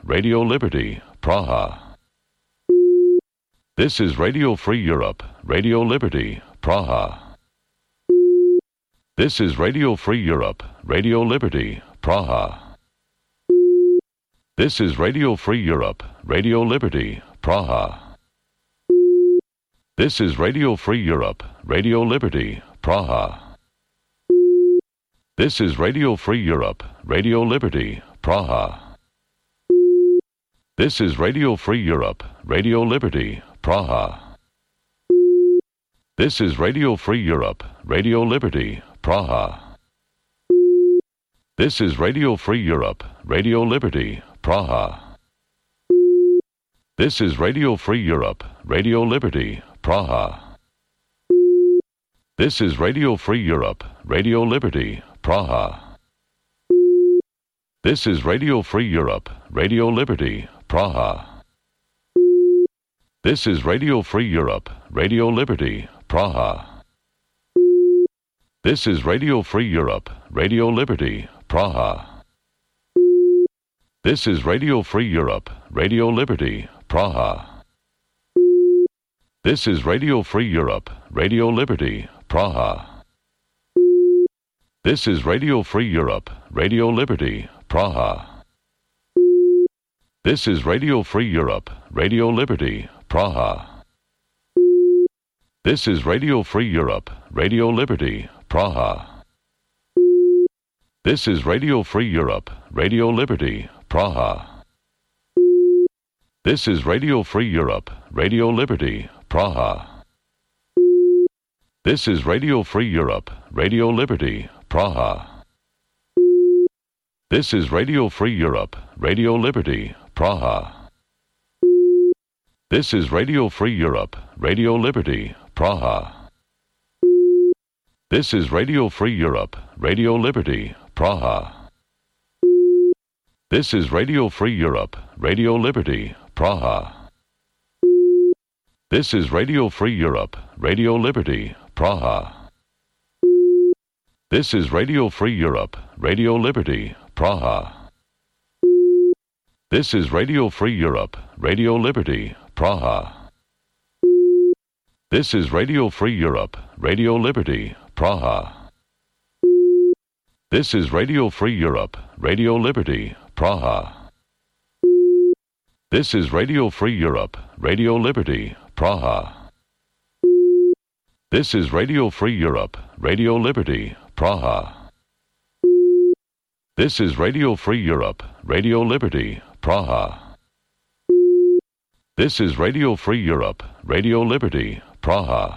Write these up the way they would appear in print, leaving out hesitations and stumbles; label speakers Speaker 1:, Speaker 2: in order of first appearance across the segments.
Speaker 1: Radio Liberty, Praha. This is Radio Free Europe, Radio Liberty, Praha. This is Radio Free Europe, Radio Liberty, Praha. This is Radio Free Europe, Radio Liberty, Praha. This is Radio Free Europe, Radio Liberty, Praha. This is Radio Free Europe, Radio Liberty, Praha. This is Radio Free Europe, Radio Liberty, Praha. This is Radio Free Europe, Radio Liberty, Praha. This is Radio Free Europe, Radio Liberty, Praha. This is Radio Free Europe, Radio Liberty, Praha. This is Radio Free Europe, Radio Liberty, Praha. This is Radio Free Europe, Radio Liberty, Praha. This is Radio Free Europe, Radio Liberty, Praha. This is Radio Free Europe, Radio Liberty, Praha. This is Radio Free Europe, Radio Liberty, Praha. This is Radio Free Europe, Radio Liberty, Praha. This is Radio Free Europe, Radio Liberty, Praha. This is Radio Free Europe, Radio Liberty, Praha. This is Radio Free Europe, Radio Liberty, Praha. This is Radio Free Europe, Radio Liberty, Praha. This is Radio Free Europe, Radio Liberty, Praha. This is Radio Free Europe, Radio Liberty, Praha. This is Radio Free Europe, Radio Liberty, Praha. This is Radio Free Europe, Radio Liberty, Praha. This is Radio Free Europe, Radio Liberty, Praha. This is Radio Free Europe, Radio Liberty, Praha. This is Radio Free Europe, Radio Liberty, Praha. This is Radio Free Europe, Radio Liberty, Praha. This is Radio Free Europe, Radio Liberty, Praha. This is Radio Free Europe, Radio Liberty, Praha. This is Radio Free Europe, Radio Liberty, Praha. This is Radio Free Europe, Radio Liberty, Praha. This is Radio Free Europe, Radio Liberty, Praha. This is Radio Free Europe, Radio Liberty, Praha. This is Radio Free Europe, Radio Liberty, Praha.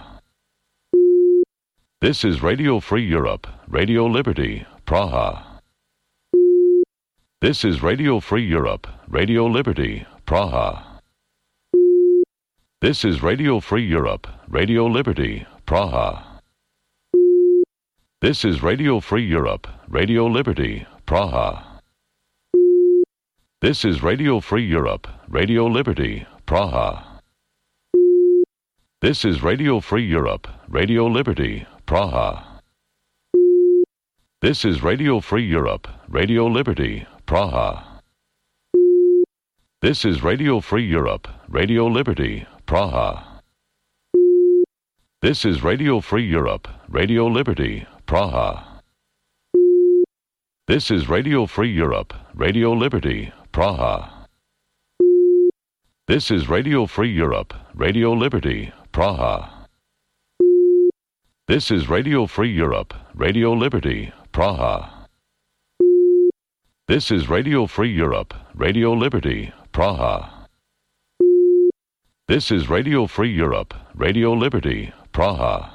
Speaker 1: This is Radio Free Europe, Radio Liberty, Praha. This is Radio Free Europe, Radio Liberty, Praha. This is Radio Free Europe, Radio Liberty, Praha. This is Radio Free Europe, Radio Liberty, Praha. This is Radio Free Europe, Radio Liberty, Praha. This is Radio Free Europe, Radio Liberty, Praha. This is Radio Free Europe, Radio Liberty, Praha. This is Radio Free Europe, Radio Liberty, Praha. This is Radio Free Europe, Radio Liberty, Praha. This is Radio Free Europe, Radio Liberty, Praha. This is Radio Free Europe, Radio Liberty, Praha. This is Radio Free Europe, Radio Liberty, Praha. This is Radio Free Europe, Radio Liberty, Praha. This is Radio Free Europe, Radio Liberty, Praha.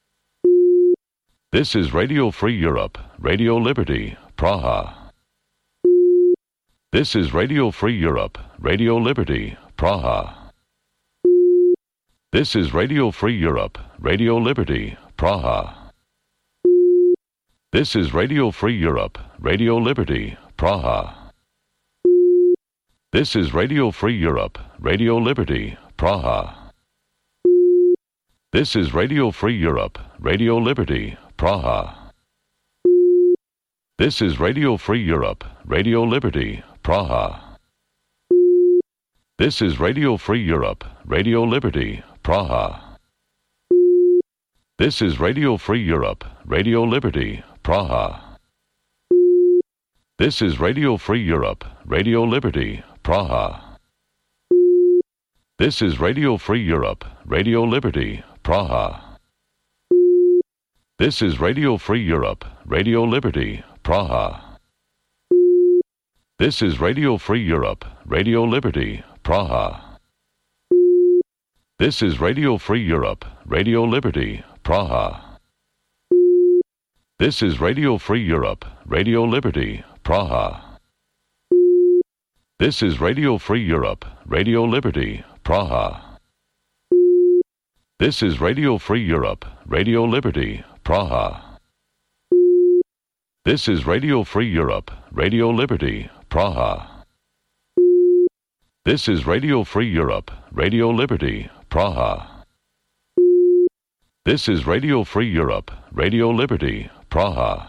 Speaker 1: This is Radio Free Europe, Radio Liberty, Praha. This is Radio Free Europe, Radio Liberty, Praha. This is Radio Free Europe, Radio Liberty, Praha. This is Radio Free Europe, Radio Liberty, Praha. This is Radio Free Europe, Radio Liberty, Praha. This is Radio Free Europe, Radio Liberty, Praha. This is Radio Free Europe, Radio Liberty, Praha. This is Radio Free Europe, Radio Liberty, Praha. This is Radio Free Europe, Radio Liberty, Praha. This is Radio Free Europe, Radio Liberty, Praha. This is Radio Free Europe, Radio Liberty, Praha. This is Radio Free Europe, Radio Liberty, Praha. This is Radio Free Europe, Radio Liberty, Praha. This is Radio Free Europe, Radio Liberty, Praha. This is Radio Free Europe, Radio Liberty, Praha. This is Radio Free Europe, Radio Liberty, Praha. This is Radio Free Europe, Radio Liberty, Praha. This is Radio Free Europe, Radio Liberty, Praha. This is Radio Free Europe, Radio Liberty, Praha. This is Radio Free Europe, Radio Liberty, Praha.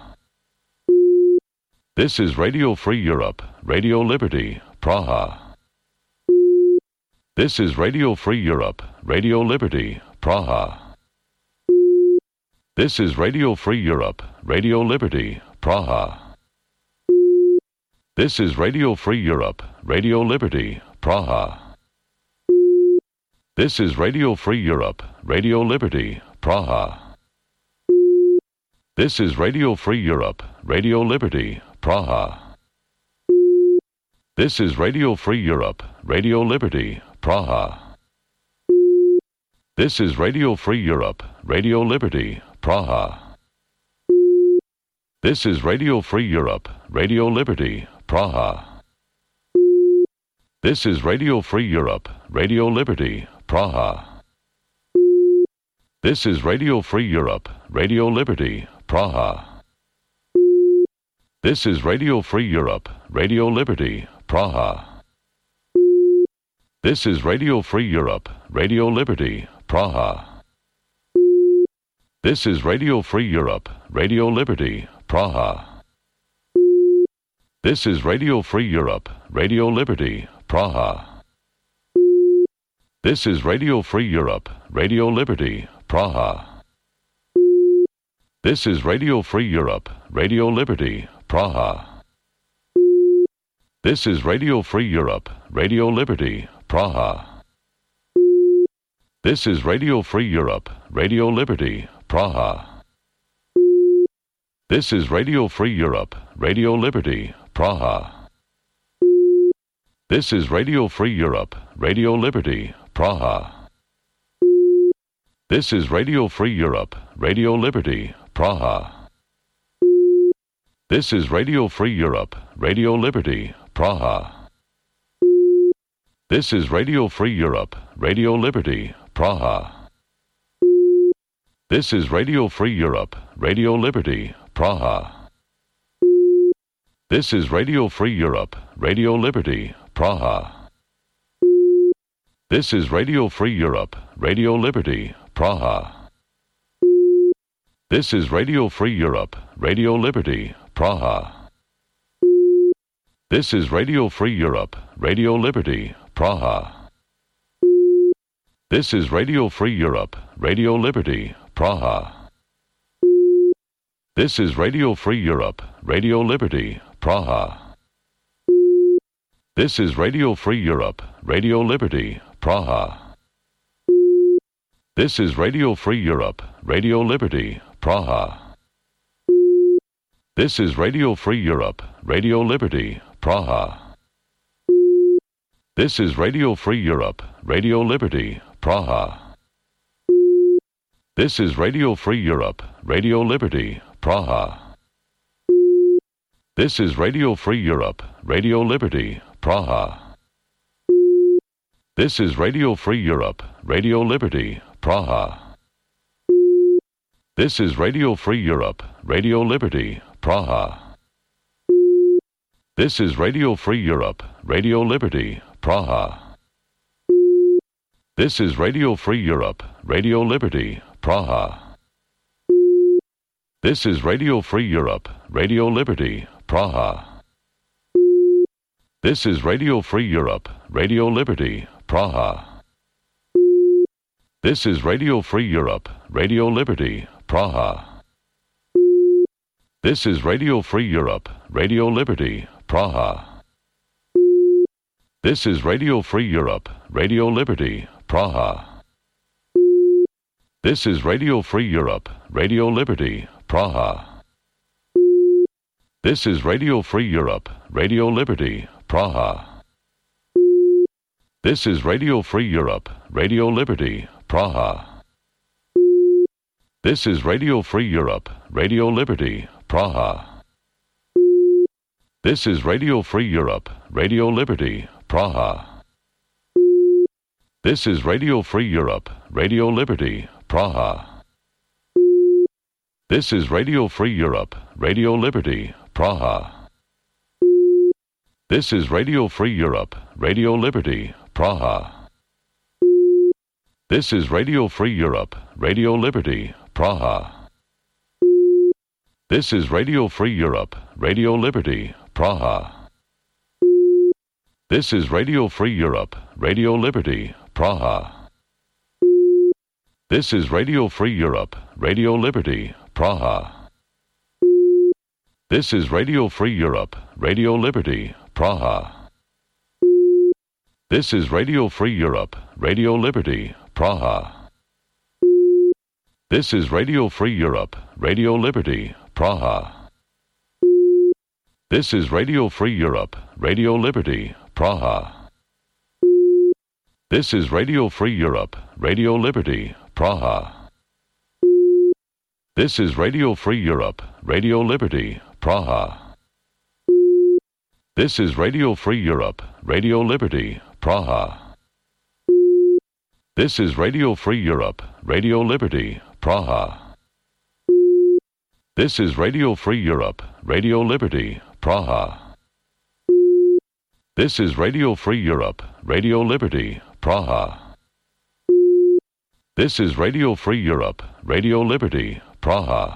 Speaker 1: This is Radio Free Europe, Radio Liberty, Praha. This is Radio Free Europe, Radio Liberty, Praha. This is Radio Free Europe, Radio Liberty, Praha. This is Radio Free Europe, Radio Liberty, Praha. This is Radio Free Europe, Radio Liberty, Praha. This is Radio Free Europe, Radio Liberty, Praha. This is Radio Free Europe, Radio Liberty, Praha. This is Radio Free Europe, Radio Liberty, Praha. This is Radio Free Europe, Radio Liberty, Praha. This is Radio Free Europe, Radio Liberty, Praha. This is Radio Free Europe, Radio Liberty, Praha. This is Radio Free Europe, Radio Liberty, Praha. This is Radio Free Europe, Radio Liberty, Praha. This is Radio Free Europe, Radio Liberty, Praha. This is Radio Free Europe, Radio Liberty, Praha. This is Radio Free Europe, Radio Liberty, Praha. This is Radio Free Europe, Radio Liberty, Praha. This is Radio Free Europe, Radio Liberty, Praha. This is Radio Free Europe, Radio Liberty, Praha. This is Radio Free Europe, Radio Liberty, Praha. This is Radio Free Europe, Radio Liberty, Praha. This is Radio Free Europe, Radio Liberty, Praha. This is Radio Free Europe, Radio Liberty, Praha. This is Radio Free Europe, Radio Liberty, Praha. This is Radio Free Europe, Radio Liberty, Praha. This is Radio Free Europe, Radio Liberty, Praha. This is Radio Free Europe, Radio Liberty, Praha. This is Radio Free Europe, Radio Liberty, Praha. This is Radio Free Europe, Radio Liberty, Praha. This is Radio Free Europe, Radio Liberty, Praha. This is Radio Free Europe, Radio Liberty, Praha. This is Radio Free Europe, Radio Liberty, Praha. This is Radio Free Europe, Radio Liberty, Praha. This is Radio Free Europe, Radio Liberty, Praha. This is Radio Free Europe, Radio Liberty, Praha. This is Radio Free Europe, Radio Liberty, Praha. This is Radio Free Europe, Radio Liberty, Praha. This is Radio Free Europe, Radio Liberty, Praha. This is Radio Free Europe, Radio Liberty, Praha. This is Radio Free Europe, Radio Liberty, Praha. This is Radio Free Europe, Radio Liberty, Praha. This is Radio Free Europe, Radio Liberty, Praha. This is Radio Free Europe, Radio Liberty, Praha. This is Radio Free Europe, Radio Liberty, Praha. This is Radio Free Europe, Radio Liberty, Praha. This is Radio Free Europe, Radio Liberty, Praha. This is Radio Free Europe, Radio Liberty, Praha. This is Radio Free Europe, Radio Liberty, Praha. This is Radio Free Europe, Radio Liberty, Praha. This is Radio Free Europe, Radio Liberty, Praha. This is Radio Free Europe, Radio Liberty, Praha. This is Radio Free Europe, Radio Liberty, Praha. This is Radio Free Europe, Radio Liberty, Praha. This is Radio Free Europe, Radio Liberty, Praha. This is Radio Free Europe, Radio Liberty, Praha. This is Radio Free Europe, Radio Liberty, Praha. This is Radio Free Europe, Radio Liberty, Praha. This is Radio Free Europe, Radio Liberty, Praha. This is Radio Free Europe, Radio Liberty, Praha. This is Radio Free Europe, Radio Liberty, Praha. This is Radio Free Europe, Radio Liberty, Praha. This is Radio Free Europe, Radio Liberty, Praha. This is Radio Free Europe, Radio Liberty, Praha. This is Radio Free Europe, Radio Liberty, Praha. This is Radio Free Europe, Radio Liberty, Praha. This is Radio Free Europe, Radio Liberty, Praha. This is Radio Free Europe, Radio Liberty, Praha. This is Radio Free Europe, Radio Liberty, Praha. This is Radio Free Europe, Radio Liberty, Praha.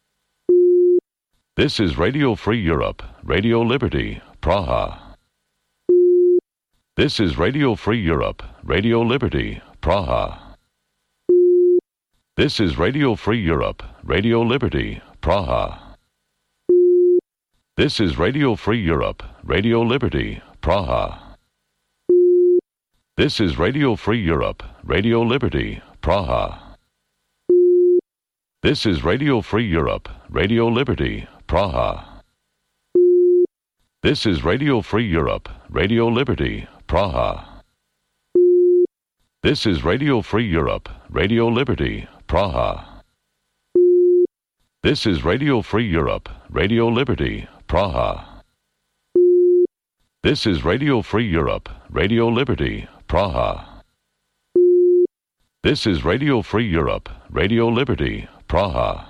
Speaker 1: This is Radio Free Europe, Radio Liberty, Praha. This is Radio Free Europe, Radio Liberty, Praha. This is Radio Free Europe, Radio Liberty, Praha. This is Radio Free Europe, Radio Liberty, Praha. This is Radio Free Europe, Radio Liberty, Praha. This is Radio Free Europe, Radio Liberty, Praha. This is Radio Free Europe, Radio Liberty, Praha. This is Radio Free Europe, Radio Liberty, Praha. This is Radio Free Europe, Radio Liberty, Praha. This is Radio Free Europe, Radio Liberty, Praha. This is Radio Free Europe, Radio Liberty, Praha.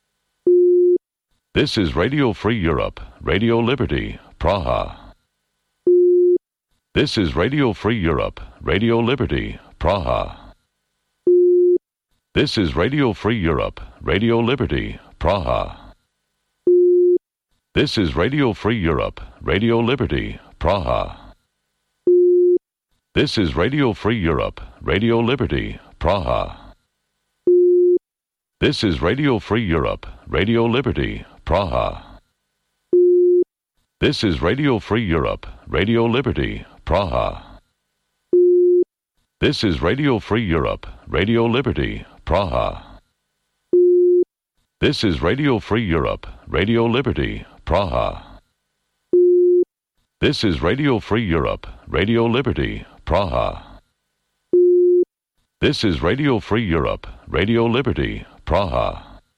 Speaker 1: This is Radio Free Europe, Radio Liberty, Praha. This is Radio Free Europe, Radio Liberty, Praha. This is Radio Free Europe, Radio Liberty, Praha. This is Radio Free Europe, Radio Liberty, Praha. This is Radio Free Europe, Radio Liberty, Praha. This is Radio Free Europe, Radio Liberty, Praha. This is Radio Free Europe, Radio Liberty, Praha. This is Radio Free Europe, Radio Liberty, Praha. This is Radio Free Europe, Radio Liberty, Praha. This is Radio Free Europe, Radio Liberty, Praha. This is Radio Free Europe, Radio Liberty, Praha.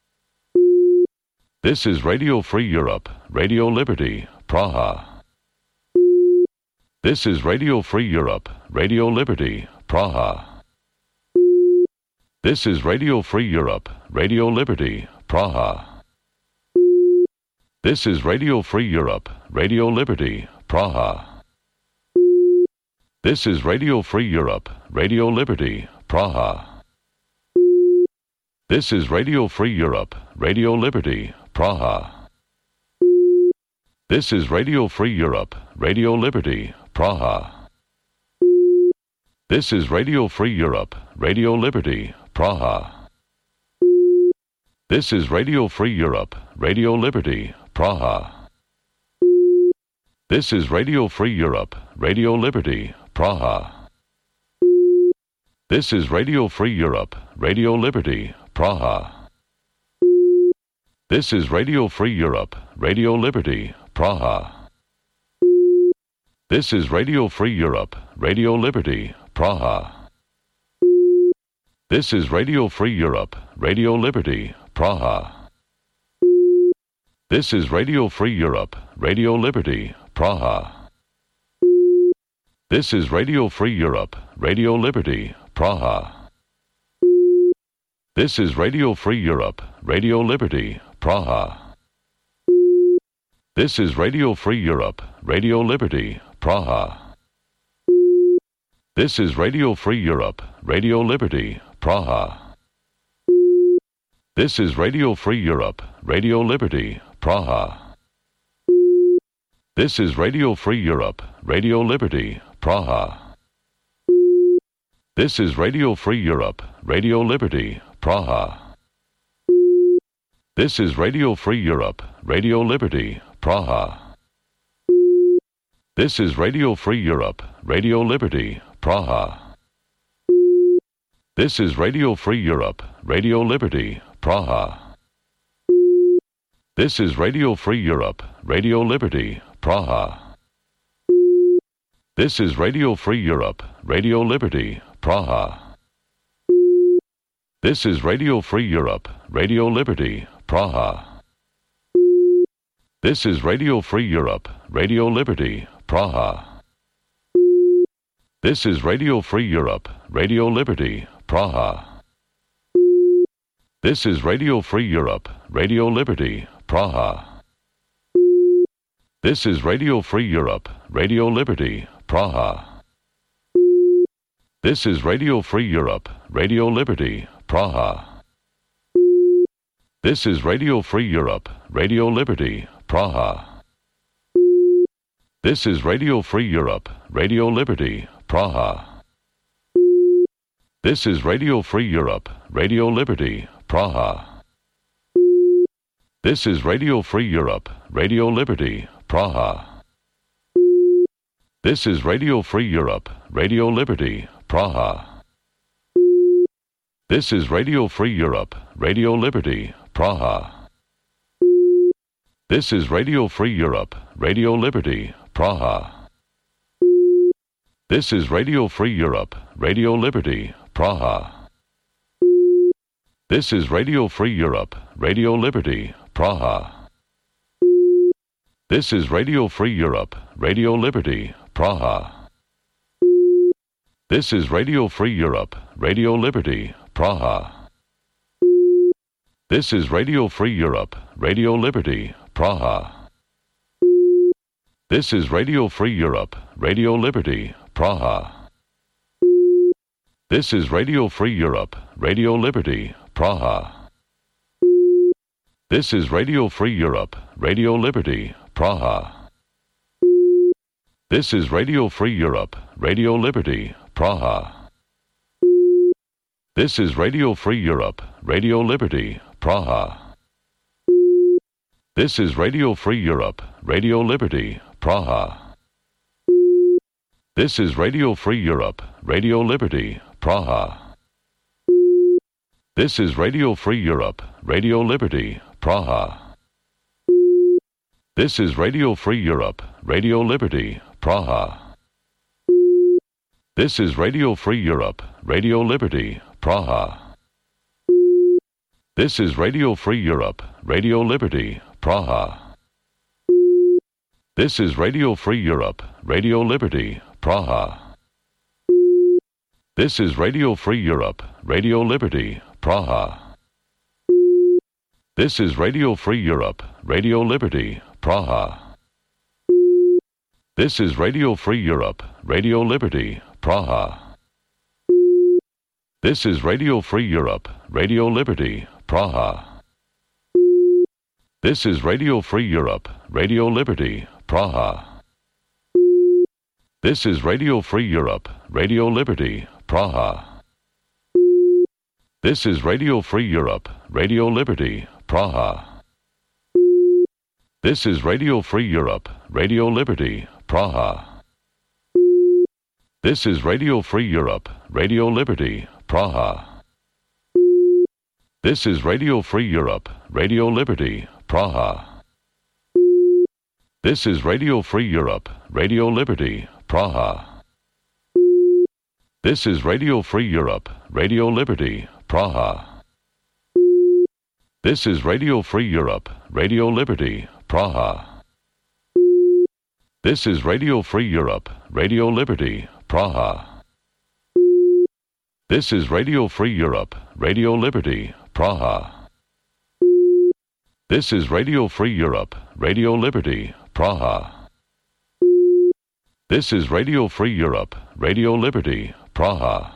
Speaker 1: This is Radio Free Europe, Radio Liberty, Praha. This is Radio Free Europe, Radio Liberty, Praha. This is Radio Free Europe, Radio Liberty, Praha. This is Radio Free Europe, Radio Liberty, Praha. This is Radio Free Europe, Radio Liberty, Praha. This is Radio Free Europe, Radio Liberty, Praha. This is Radio Free Europe, Radio Liberty, Praha. This is Radio Free Europe, Radio Liberty, Praha. This is Radio Free Europe, Radio Liberty, Praha. This is Radio Free Europe, Radio Liberty, Praha. This is Radio Free Europe, Radio Liberty, Praha. This is Radio Free Europe, Radio Liberty, Praha. This is Radio Free Europe, Radio Liberty, Praha. This is Radio Free Europe, Radio Liberty, Praha. This is Radio Free Europe, Radio Liberty, Praha. This is Radio Free Europe, Radio Liberty, Praha. This is Radio Free Europe, Radio Liberty, Praha. This is Radio Free Europe, Radio Liberty, Praha. This is Radio Free Europe, Radio Liberty, Praha. This is Radio Free Europe, Radio Liberty, Praha. This is Radio Free Europe, Radio Liberty, Praha. This is Radio Free Europe, Radio Liberty, Praha. This is Radio Free Europe, Radio Liberty, Praha. This is Radio Free Europe, Radio Liberty, Praha. This is Radio Free Europe, Radio Liberty, Praha. This is Radio Free Europe, Radio Liberty, Praha. This is Radio Free Europe, Radio Liberty, Praha. This is Radio Free Europe, Radio Liberty, Praha. This is Radio Free Europe, Radio Liberty, Praha. This is Radio Free Europe, Radio Liberty, Praha. This is Radio Free Europe, Radio Liberty, Praha. This is Radio Free Europe, Radio Liberty, Praha. This is Radio Free Europe, Radio Liberty, Praha. This is Radio Free Europe, Radio Liberty, Praha. This is Radio Free Europe, Radio Liberty, Praha. This is Radio Free Europe, Radio Liberty, Praha. This is Radio Free Europe, Radio Liberty, Praha. This is Radio Free Europe, Radio Liberty, Praha. This is Radio Free Europe, Radio Liberty, Praha. This is Radio Free Europe, Radio Liberty, Praha. This is Radio Free Europe, Radio Liberty, Praha. This is Radio Free Europe, Radio Liberty, Praha. This is Radio Free Europe, Radio Liberty, Praha. This is Radio Free Europe, Radio Liberty, Praha. This is Radio Free Europe, Radio Liberty, Praha. This is Radio Free Europe, Radio Liberty, Praha. This is Radio Free Europe, Radio Liberty, Praha. This is Radio Free Europe, Radio Liberty, Praha. This is Radio Free Europe, Radio Liberty, Praha. This is Radio Free Europe, Radio Liberty, Praha. This is Radio Free Europe, Radio Liberty, Praha. This is Radio Free Europe, Radio Liberty, Praha. This is Radio Free Europe, Radio Liberty, Praha. This is Radio Free Europe, Radio Liberty, Praha. This is Radio Free Europe, Radio Liberty, Praha. This is Radio Free Europe, Radio Liberty, Praha. This is Radio Free Europe, Radio Liberty, Praha. This is Radio Free Europe, Radio Liberty, Praha. This is Radio Free Europe, Radio Liberty, Praha. This is Radio Free Europe, Radio Liberty, Praha. This is Radio Free Europe, Radio Liberty, Praha. This is Radio Free Europe, Radio Liberty, Praha. This is Radio Free Europe, Radio Liberty, Praha. This is Radio Free Europe, Radio Liberty, Praha. This is Radio Free Europe, Radio Liberty, Praha. This is Radio Free Europe, Radio Liberty, Praha. This is Radio Free Europe, Radio Liberty, Praha. This is Radio Free Europe, Radio Liberty, Praha. This is Radio Free Europe, Radio Liberty, Praha. This is Radio Free Europe, Radio Liberty, Praha. This is Radio Free Europe, Radio Liberty, Praha. This is Radio Free Europe, Radio Liberty, Praha. This is Radio Free Europe, Radio Liberty, Praha. This is Radio Free Europe, Radio Liberty, Praha.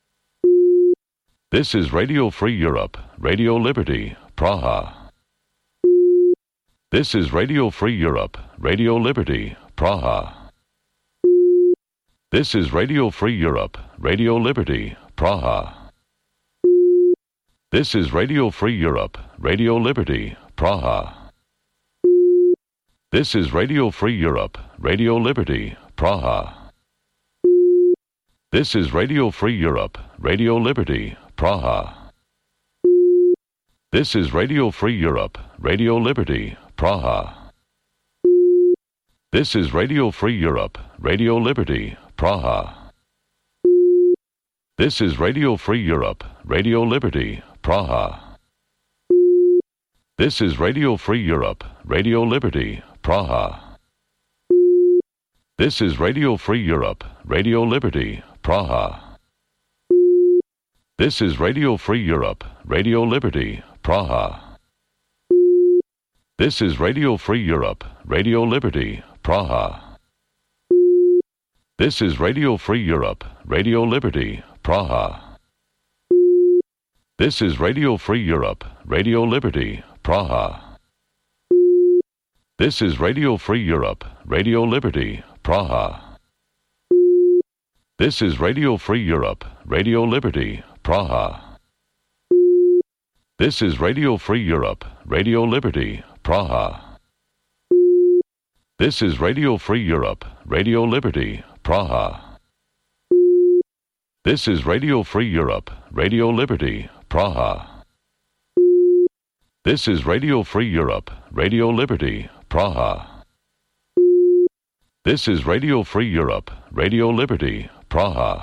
Speaker 1: This is Radio Free Europe, Radio Liberty, Praha. This is Radio Free Europe, Radio Liberty, Praha. This is Radio Free Europe, Radio Liberty, Praha. This is Radio Free Europe, Radio Liberty, Praha. This is Radio Free Europe, Radio Liberty, Praha. This is Radio Free Europe, Radio Liberty, Praha. This is Radio Free Europe, Radio Liberty, Praha. This is Radio Free Europe, Radio Liberty, Praha. This is Radio Free Europe, Radio Liberty, Praha. This is Radio Free Europe, Radio Liberty, Praha. This is Radio Free Europe, Radio Liberty, Praha. This is Radio Free Europe, Radio Liberty, Praha. This is Radio Free Europe, Radio Liberty, Praha. This is Radio Free Europe, Radio Liberty, Praha. This is Radio Free Europe, Radio Liberty, Praha. This is Radio Free Europe, Radio Liberty, Praha. This is Radio Free Europe, Radio Liberty, Praha. This is Radio Free Europe, Radio Liberty, Praha. This is Radio Free Europe, Radio Liberty, Praha. This is Radio Free Europe, Radio Liberty, Praha. This is Radio Free Europe, Radio Liberty, Praha. This is Radio Free Europe, Radio Liberty, Praha.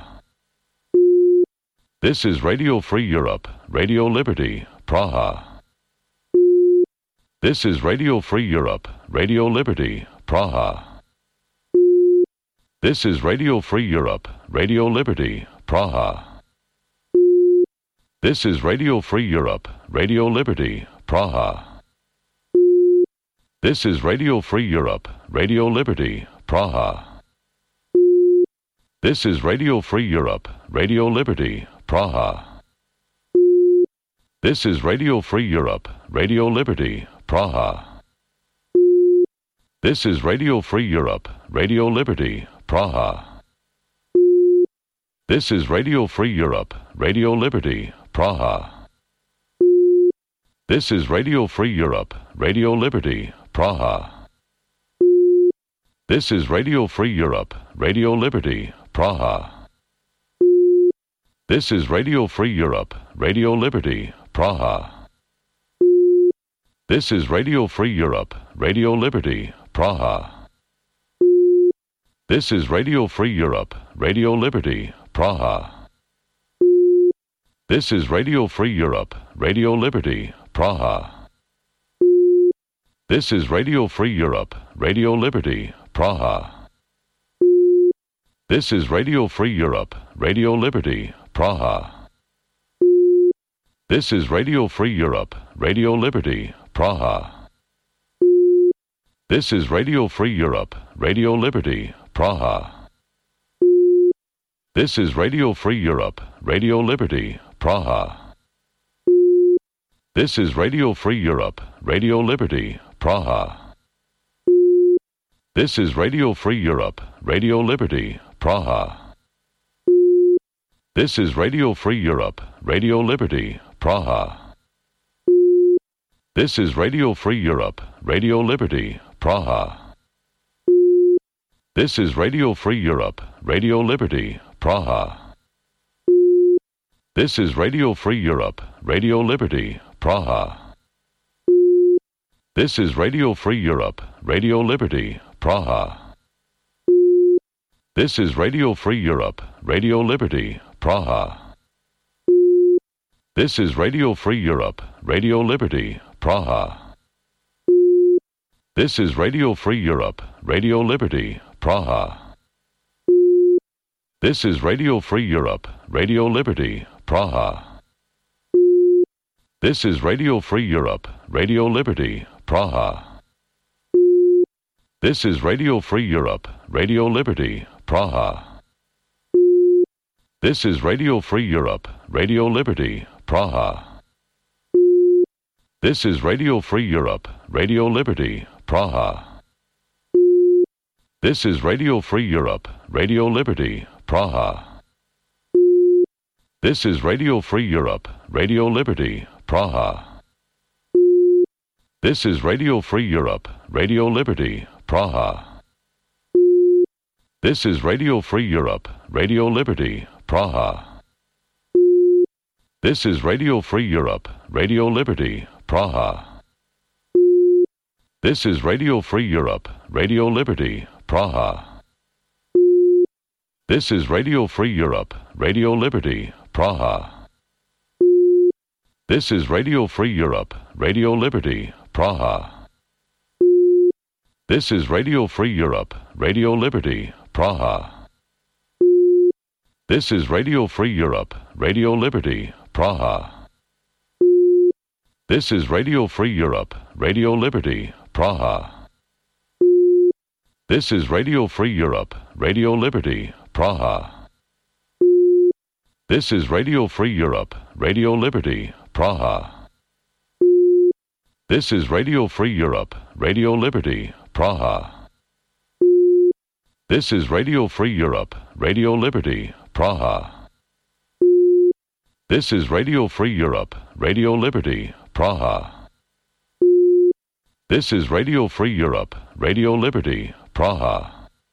Speaker 1: This is Radio Free Europe, Radio Liberty, Praha. This is Radio Free Europe, Radio Liberty, Praha. This is Radio Free Europe, Radio Liberty, Praha. This is Radio Free Europe, Radio Liberty, Praha. This is Radio Free Europe, Radio Liberty, Praha. This is Radio Free Europe, Radio Liberty, Praha. This is Radio Free Europe, Radio Liberty, Praha. This is Radio Free Europe, Radio Liberty, Praha. This is Radio Free Europe, Radio Liberty, Praha. This is Radio Free Europe, Radio Liberty, Praha. This is Radio Free Europe, Radio Liberty, Praha. This is Radio Free Europe, Radio Liberty, Praha. This is Radio Free Europe, Radio Liberty, Praha. This is Radio Free Europe, Radio Liberty, Praha. This is Radio Free Europe, Radio Liberty, Praha. This is Radio Free Europe, Radio Liberty, Praha. This is Radio Free Europe, Radio Liberty, Praha. This is Radio Free Europe, Radio Liberty, Praha. This is Radio Free Europe, Radio Liberty, Praha. This is Radio Free Europe, Radio Liberty, Praha. This is Radio Free Europe, Radio Liberty, Praha. This is Radio Free Europe, Radio Liberty, Praha. This is Radio Free Europe, Radio Liberty, Praha. This is Radio Free Europe, Radio Liberty, Praha. This is Radio Free Europe, Radio Liberty, Praha. This is Radio Free Europe, Radio Liberty, Praha. This is Radio Free Europe, Radio Liberty, Praha. This is Radio Free Europe, Radio Liberty, Praha. This is Radio Free Europe, Radio Liberty, Praha. This is Radio Free Europe, Radio Liberty, Praha. This is Radio Free Europe, Radio Liberty, Praha. This is Radio Free Europe, Radio Liberty, Praha. This is Radio Free Europe, Radio Liberty, Praha. This is Radio Free Europe, Radio Liberty, Praha. This is Radio Free Europe, Radio Liberty, Praha. This is Radio Free Europe, Radio Liberty, Praha. This is Radio Free Europe, Radio Liberty, Praha. This is Radio Free Europe, Radio Liberty, Praha. This is Radio Free Europe, Radio Liberty, Praha. This is Radio Free Europe, Radio Liberty, Praha. This is Radio Free Europe, Radio Liberty, Praha. This is Radio Free Europe, Radio Liberty, Praha. This is Radio Free Europe, Radio Liberty, Praha. This is Radio Free Europe, Radio Liberty, Praha. This is Radio Free Europe, Radio Liberty, Praha. This is Radio Free Europe, Radio Liberty, Praha. This is Radio Free Europe, Radio Liberty, Praha. This is Radio Free Europe, Radio Liberty, Praha. This is Radio Free Europe, Radio Liberty, Praha. This is Radio Free Europe, Radio Liberty, Praha. This is Radio Free Europe, Radio Liberty, Praha. This is Radio Free Europe, Radio Liberty, Praha.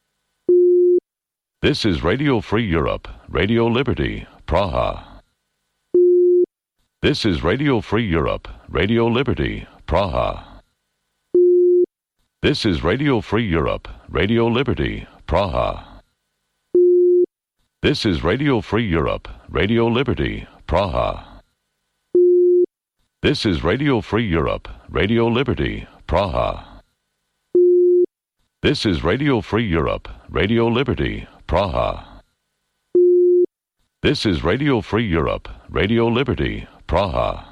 Speaker 1: This is Radio Free Europe, Radio Liberty, Praha. This is Radio Free Europe, Radio Liberty, Praha. This is Radio Free Europe, Radio Liberty, Praha. This is Radio Free Europe, Radio Liberty, Praha. This is Radio Free Europe, Radio Liberty, Praha. This is Radio Free Europe, Radio Liberty, Praha. This is Radio Free Europe, Radio Liberty, Praha.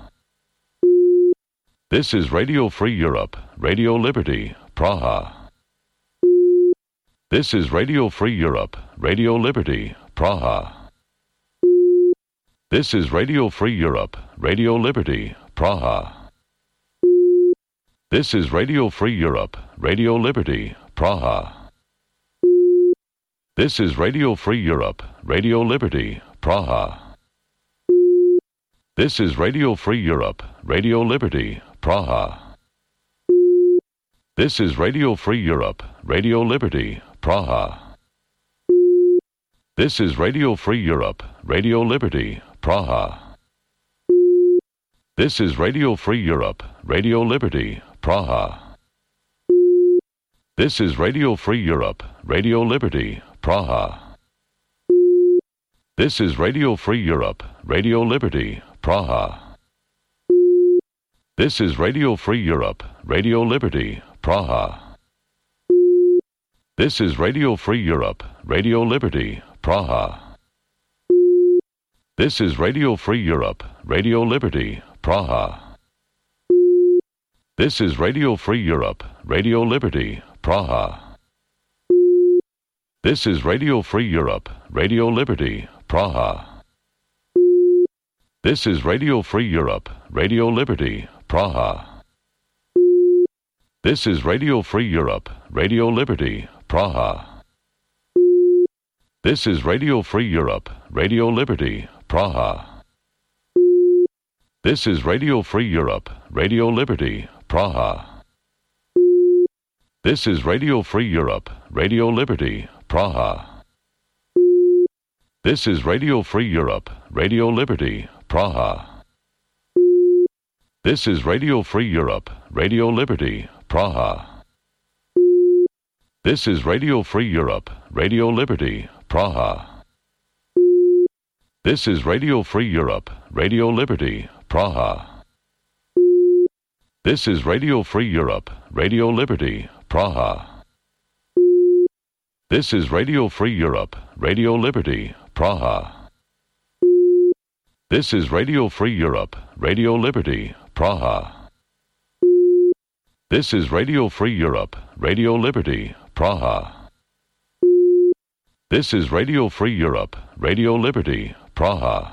Speaker 1: This is Radio Free Europe, Radio Liberty, Praha. This is Radio Free Europe, Radio Liberty, Praha. This is Radio Free Europe, Radio Liberty, Praha. This is Radio Free Europe, Radio Liberty, Praha. This is Radio Free Europe, Radio Liberty, Praha. This is Radio Free Europe, Radio Liberty, Praha. This is Radio Free Europe, Radio Liberty, Praha. This is Radio Free Europe, Radio Liberty, Praha. This is Radio Free Europe, Radio Liberty, Praha. This is Radio Free Europe, Radio Liberty, Praha. This is Radio Free Europe, Radio Liberty, Praha. This is Radio Free Europe, Radio Liberty, Praha. This is Radio Free Europe, Radio Liberty, Praha. This is Radio Free Europe, Radio Liberty, Praha. This is Radio Free Europe, Radio Liberty, Praha. This is Radio Free Europe, Radio Liberty, Praha. This is Radio Free Europe, Radio Liberty, Praha. This is Radio Free Europe, Radio Liberty, Praha. This is Radio Free Europe, Radio Liberty, Praha. This is Radio Free Europe, Radio Liberty, Praha. This is Radio Free Europe, Radio Liberty, Praha. This is Radio Free Europe, Radio Liberty, Praha. This is Radio Free Europe, Radio Liberty, Praha. This is Radio Free Europe, Radio Liberty, Praha. This is Radio Free Europe, Radio Liberty, Praha. This is Radio Free Europe, Radio Liberty, Praha. This is Radio Free Europe, Radio Liberty, Praha. This is Radio Free Europe, Radio Liberty, Praha. This is Radio Free Europe, Radio Liberty, Praha. This is Radio Free Europe, Radio Liberty, Praha.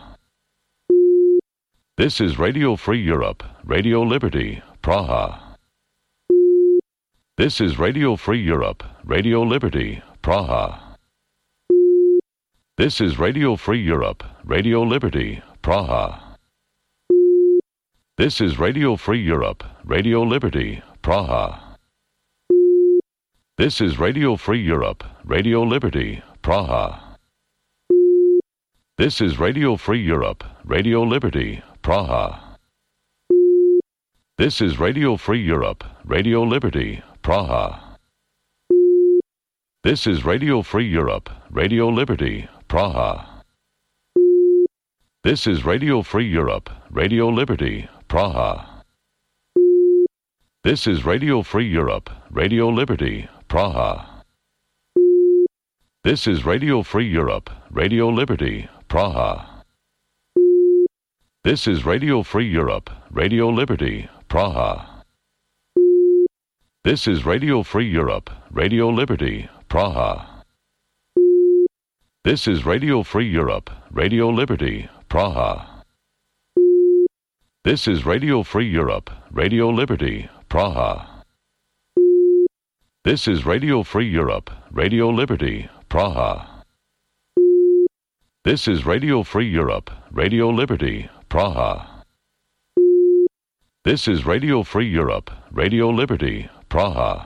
Speaker 1: This is Radio Free Europe, Radio Liberty, Praha. This is Radio Free Europe, Radio Liberty, Praha. This is Radio Free Europe, Radio Liberty, Praha. This is Radio Free Europe, Radio Liberty, Praha. This is Radio Free Europe, Radio Liberty, Praha. This is Radio Free Europe, Radio Liberty, Praha. This is Radio Free Europe, Radio Liberty, Praha. This is Radio Free Europe, Radio Liberty, Praha. This is Radio Free Europe, Radio Liberty, Praha. This is Radio Free Europe, Radio Liberty, Praha. This is Radio Free Europe, Radio Liberty, Praha. This is Radio Free Europe, Radio Liberty, Praha. This is Radio Free Europe, Radio Liberty, Praha. This is Radio Free Europe, Radio Liberty, Praha. This is Radio Free Europe, Radio Liberty, Praha. This is Radio Free Europe, Radio Liberty, Praha. This is Radio Free Europe, Radio Liberty, Praha. This is Radio Free Europe, Radio Liberty, Praha.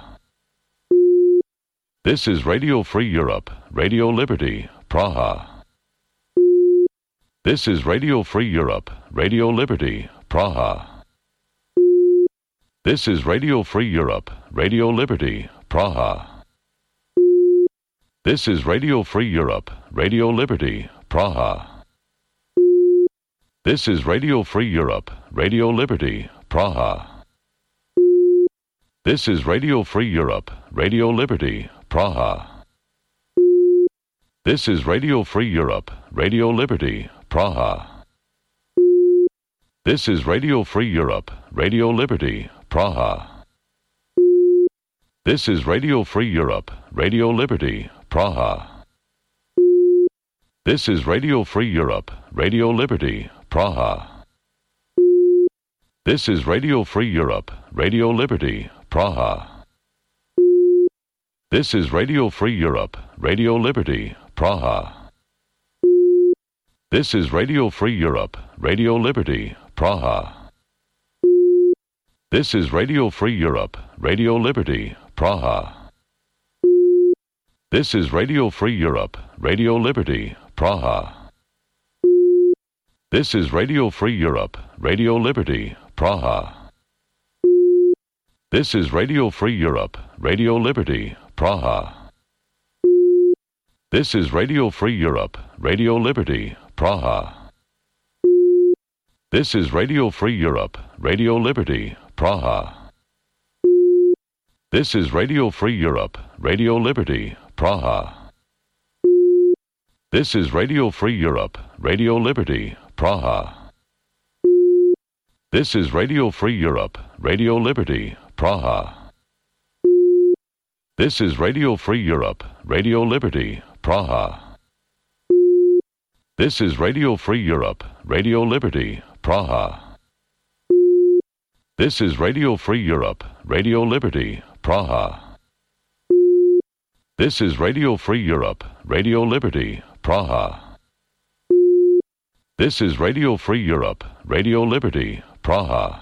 Speaker 1: This is Radio Free Europe, Radio Liberty, Praha. This is Radio Free Europe, Radio Liberty, Praha. This is Radio Free Europe, Radio Liberty, Praha. This is Radio Free Europe, Radio Liberty, Praha. This is Radio Free Europe, Radio Liberty, Praha. This is Radio Free Europe, Radio Liberty, Praha. This is Radio Free Europe, Radio Liberty, Praha. This is Radio Free Europe, Radio Liberty, Praha. This is Radio Free Europe, Radio Liberty, Praha. This is Radio Free Europe, Radio Liberty, Praha. This is Radio Free Europe, Radio Liberty, Praha. This is Radio Free Europe, Radio Liberty, Praha. This is Radio Free Europe, Radio Liberty, Praha. This is Radio Free Europe, Radio Liberty, Praha. This is Radio Free Europe, Radio Liberty, Praha. This is Radio Free Europe, Radio Liberty, Praha. This is Radio Free Europe, Radio Liberty, Praha. This is Radio Free Europe, Radio Liberty, Praha. This is Radio Free Europe, Radio Liberty, Praha. This is Radio Free Europe, Radio Liberty, Praha. This is Radio Free Europe, Radio Liberty, Praha. This is Radio Free Europe, Radio Liberty, Praha. This is Radio Free Europe, Radio Liberty, Praha. This is Radio Free Europe, Radio Liberty, Praha. This is Radio Free Europe, Radio Liberty, Praha. This is Radio Free Europe, Radio Liberty, Praha. This is Radio Free Europe, Radio Liberty, Praha.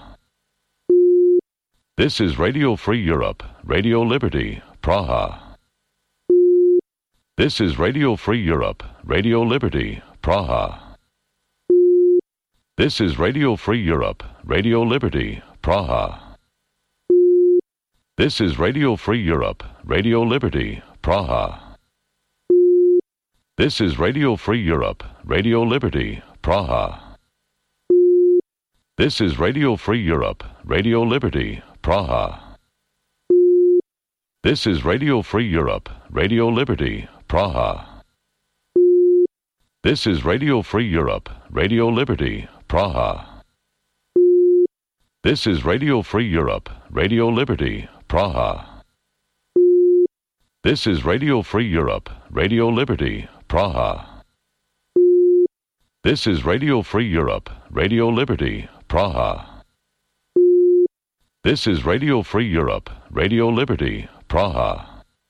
Speaker 1: This is Radio Free Europe, Radio Liberty, Praha. This is Radio Free Europe, Radio Liberty, Praha. This is Radio Free Europe, Radio Liberty, Praha. This is Radio Free Europe, Radio Liberty, Praha. This is Radio Free Europe, Radio Liberty, Praha. This is Radio Free Europe, Radio Liberty, Praha. This is Radio Free Europe, Radio Liberty, Praha. This is Radio Free Europe, Radio Liberty, Praha. This is Radio Free Europe, Radio Liberty, Praha. This is Radio Free Europe, Radio Liberty, Praha. This is Radio Free Europe, Radio Liberty, Praha. This is Radio Free Europe, Radio Liberty, Praha.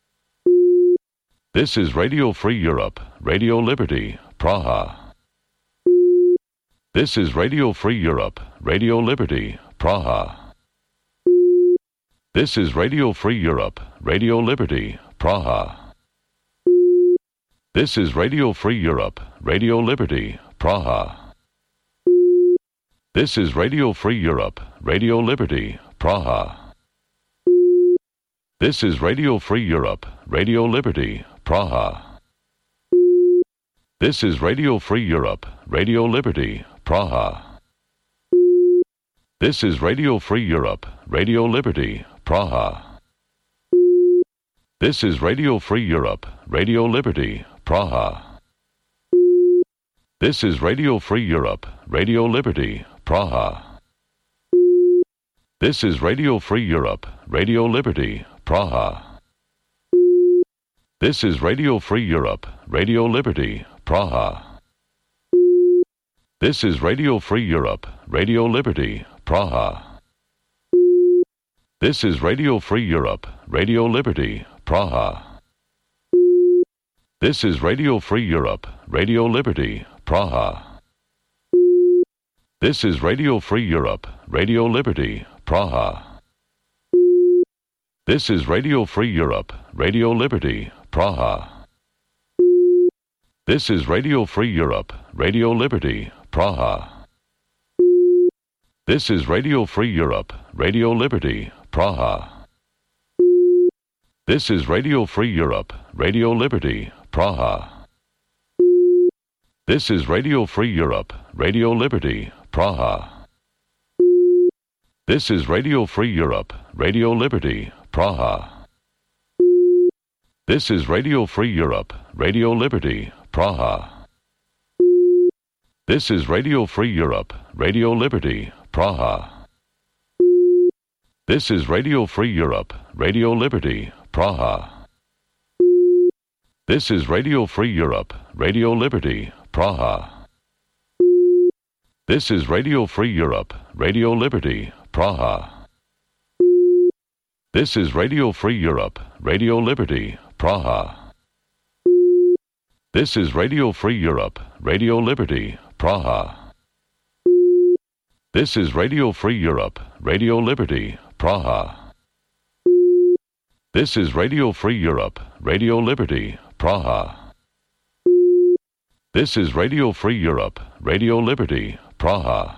Speaker 1: This is Radio Free Europe, Radio Liberty, Praha. This is Radio Free Europe, Radio Liberty, Praha. This is Radio Free Europe, Radio Liberty, Praha. This is Radio Free Europe, Radio Liberty, Praha. This is Radio Free Europe, Radio Liberty, Praha. This is Radio Free Europe, Radio Liberty, Praha. This is Radio Free Europe, Radio Liberty, Praha. This is Radio Free Europe, Radio Liberty, Praha. This is Radio Free Europe, Radio Liberty, Praha. This is Radio Free Europe, Radio Liberty, Praha. This is Radio Free Europe, Radio Liberty, Praha. This is Radio Free Europe, Radio Liberty, Praha. This is Radio Free Europe, Radio Liberty, Praha. This is Radio Free Europe, Radio Liberty, Praha. This is Radio Free Europe, Radio Liberty, Praha. This is Radio Free Europe, Radio Liberty, Praha. This is Radio Free Europe, Radio Liberty, Praha. This is Radio Free Europe, Radio Liberty, Praha. This is Radio Free Europe, Radio Liberty, Praha. This is Radio Free Europe, Radio Liberty, Praha. This is Radio Free Europe, Radio Liberty, Praha. This is Radio Free Europe, Radio Liberty, Praha. This is Radio Free Europe, Radio Liberty, Praha. This is Radio Free Europe, Radio Liberty, Praha. This is Radio Free Europe, Radio Liberty, Praha. This is Radio Free Europe, Radio Liberty, Praha. This is Radio Free Europe, Radio Liberty, Praha. This is Radio Free Europe, Radio Liberty, Praha. This is Radio Free Europe, Radio Liberty, Praha. This is Radio Free Europe, Radio Liberty, Praha. This is Radio Free Europe, Radio Liberty, Praha. This is Radio Free Europe, Radio Liberty, Praha.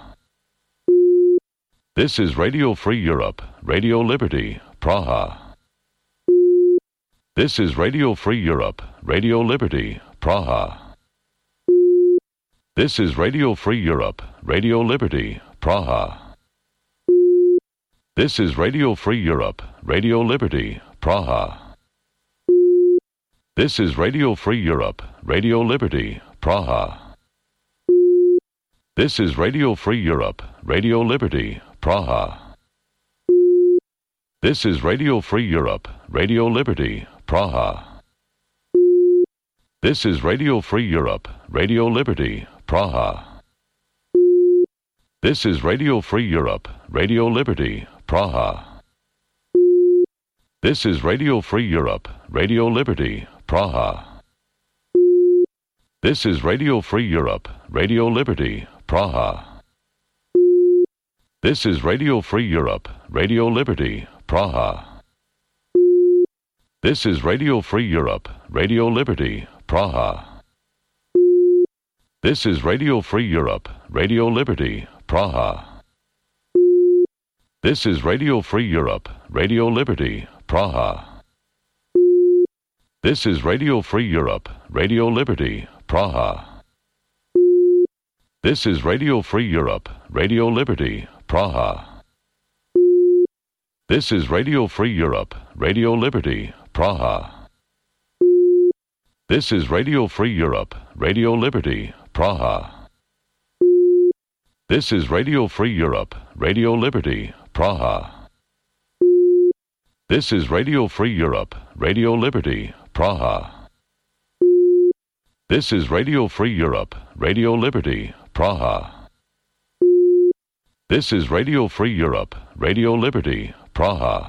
Speaker 1: This is Radio Free Europe, Radio Liberty, Praha. This is Radio Free Europe, Radio Liberty, Praha. This is Radio Free Europe, Radio Liberty, Praha. This is Radio Free Europe, Radio Liberty, Praha. This is Radio Free Europe, Radio Liberty, Praha. This is Radio Free Europe, Radio Liberty, Praha. This is Radio Free Europe, Radio Liberty, Praha. This is Radio Free Europe, Radio Liberty, Praha. This is Radio Free Europe, Radio Liberty, Praha. This is Radio Free Europe, Radio Liberty, Praha. This is Radio Free Europe, Radio Liberty, Praha. This is Radio Free Europe, Radio Liberty, Praha. This is Radio Free Europe, Radio Liberty, Praha. This is Radio Free Europe, Radio Liberty, Praha. This is Radio Free Europe, Radio Liberty, Praha. This is Radio Free Europe, Radio Liberty, Praha. This is Radio Free Europe, Radio Liberty, Praha. This is Radio Free Europe, Radio Liberty, Praha. This is Radio Free Europe, Radio Liberty, Praha. This is Radio Free Europe, Radio Liberty, Praha. This is Radio Free Europe, Radio Liberty, Praha. This is Radio Free Europe, Radio Liberty, Praha. This is Radio Free Europe, Radio Liberty, Praha.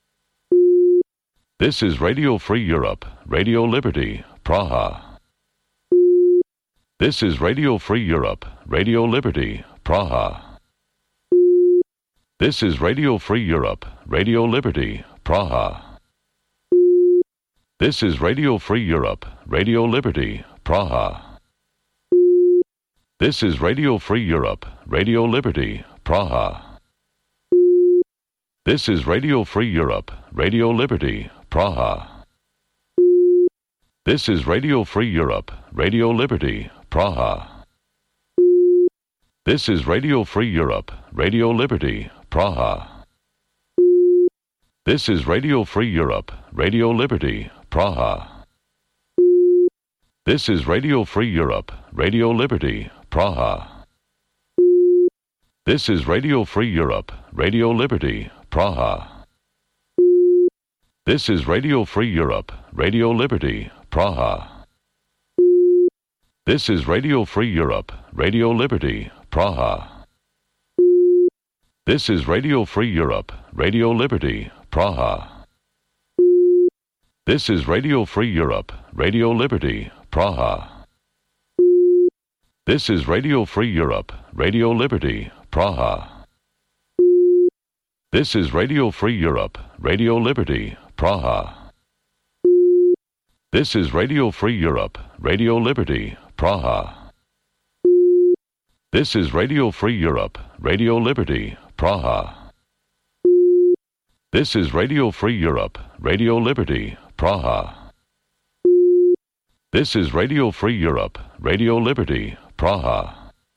Speaker 1: This is Radio Free Europe, Radio Liberty, Praha. This is Radio Free Europe, Radio Liberty, Praha. This is Radio Free Europe, Radio Liberty, Praha. This is Radio Free Europe, Radio Liberty, Praha. This is Radio Free Europe, Radio Liberty, Praha. This is Radio Free Europe, Radio Liberty, Praha. This is Radio Free Europe, Radio Liberty, Praha. This is Radio Free Europe, Radio Liberty, Praha. This is Radio Free Europe, Radio Liberty, Praha. This is Radio Free Europe, Radio Liberty, Praha. This is Radio Free Europe, Radio Liberty, Praha. This is Radio Free Europe, Radio Liberty, Praha. This is Radio Free Europe, Radio Liberty, Praha. This is Radio Free Europe, Radio Liberty, Praha. This is Radio Free Europe, Radio Liberty, Praha. This is Radio Free Europe, Radio Liberty, Praha. This is Radio Free Europe, Radio Liberty, Praha. This is Radio Free Europe, Radio Liberty, Praha. This is Radio Free Europe, Radio Liberty, Praha. This is Radio Free Europe, Radio Liberty, Praha. This is Radio Free Europe, Radio Liberty, Praha.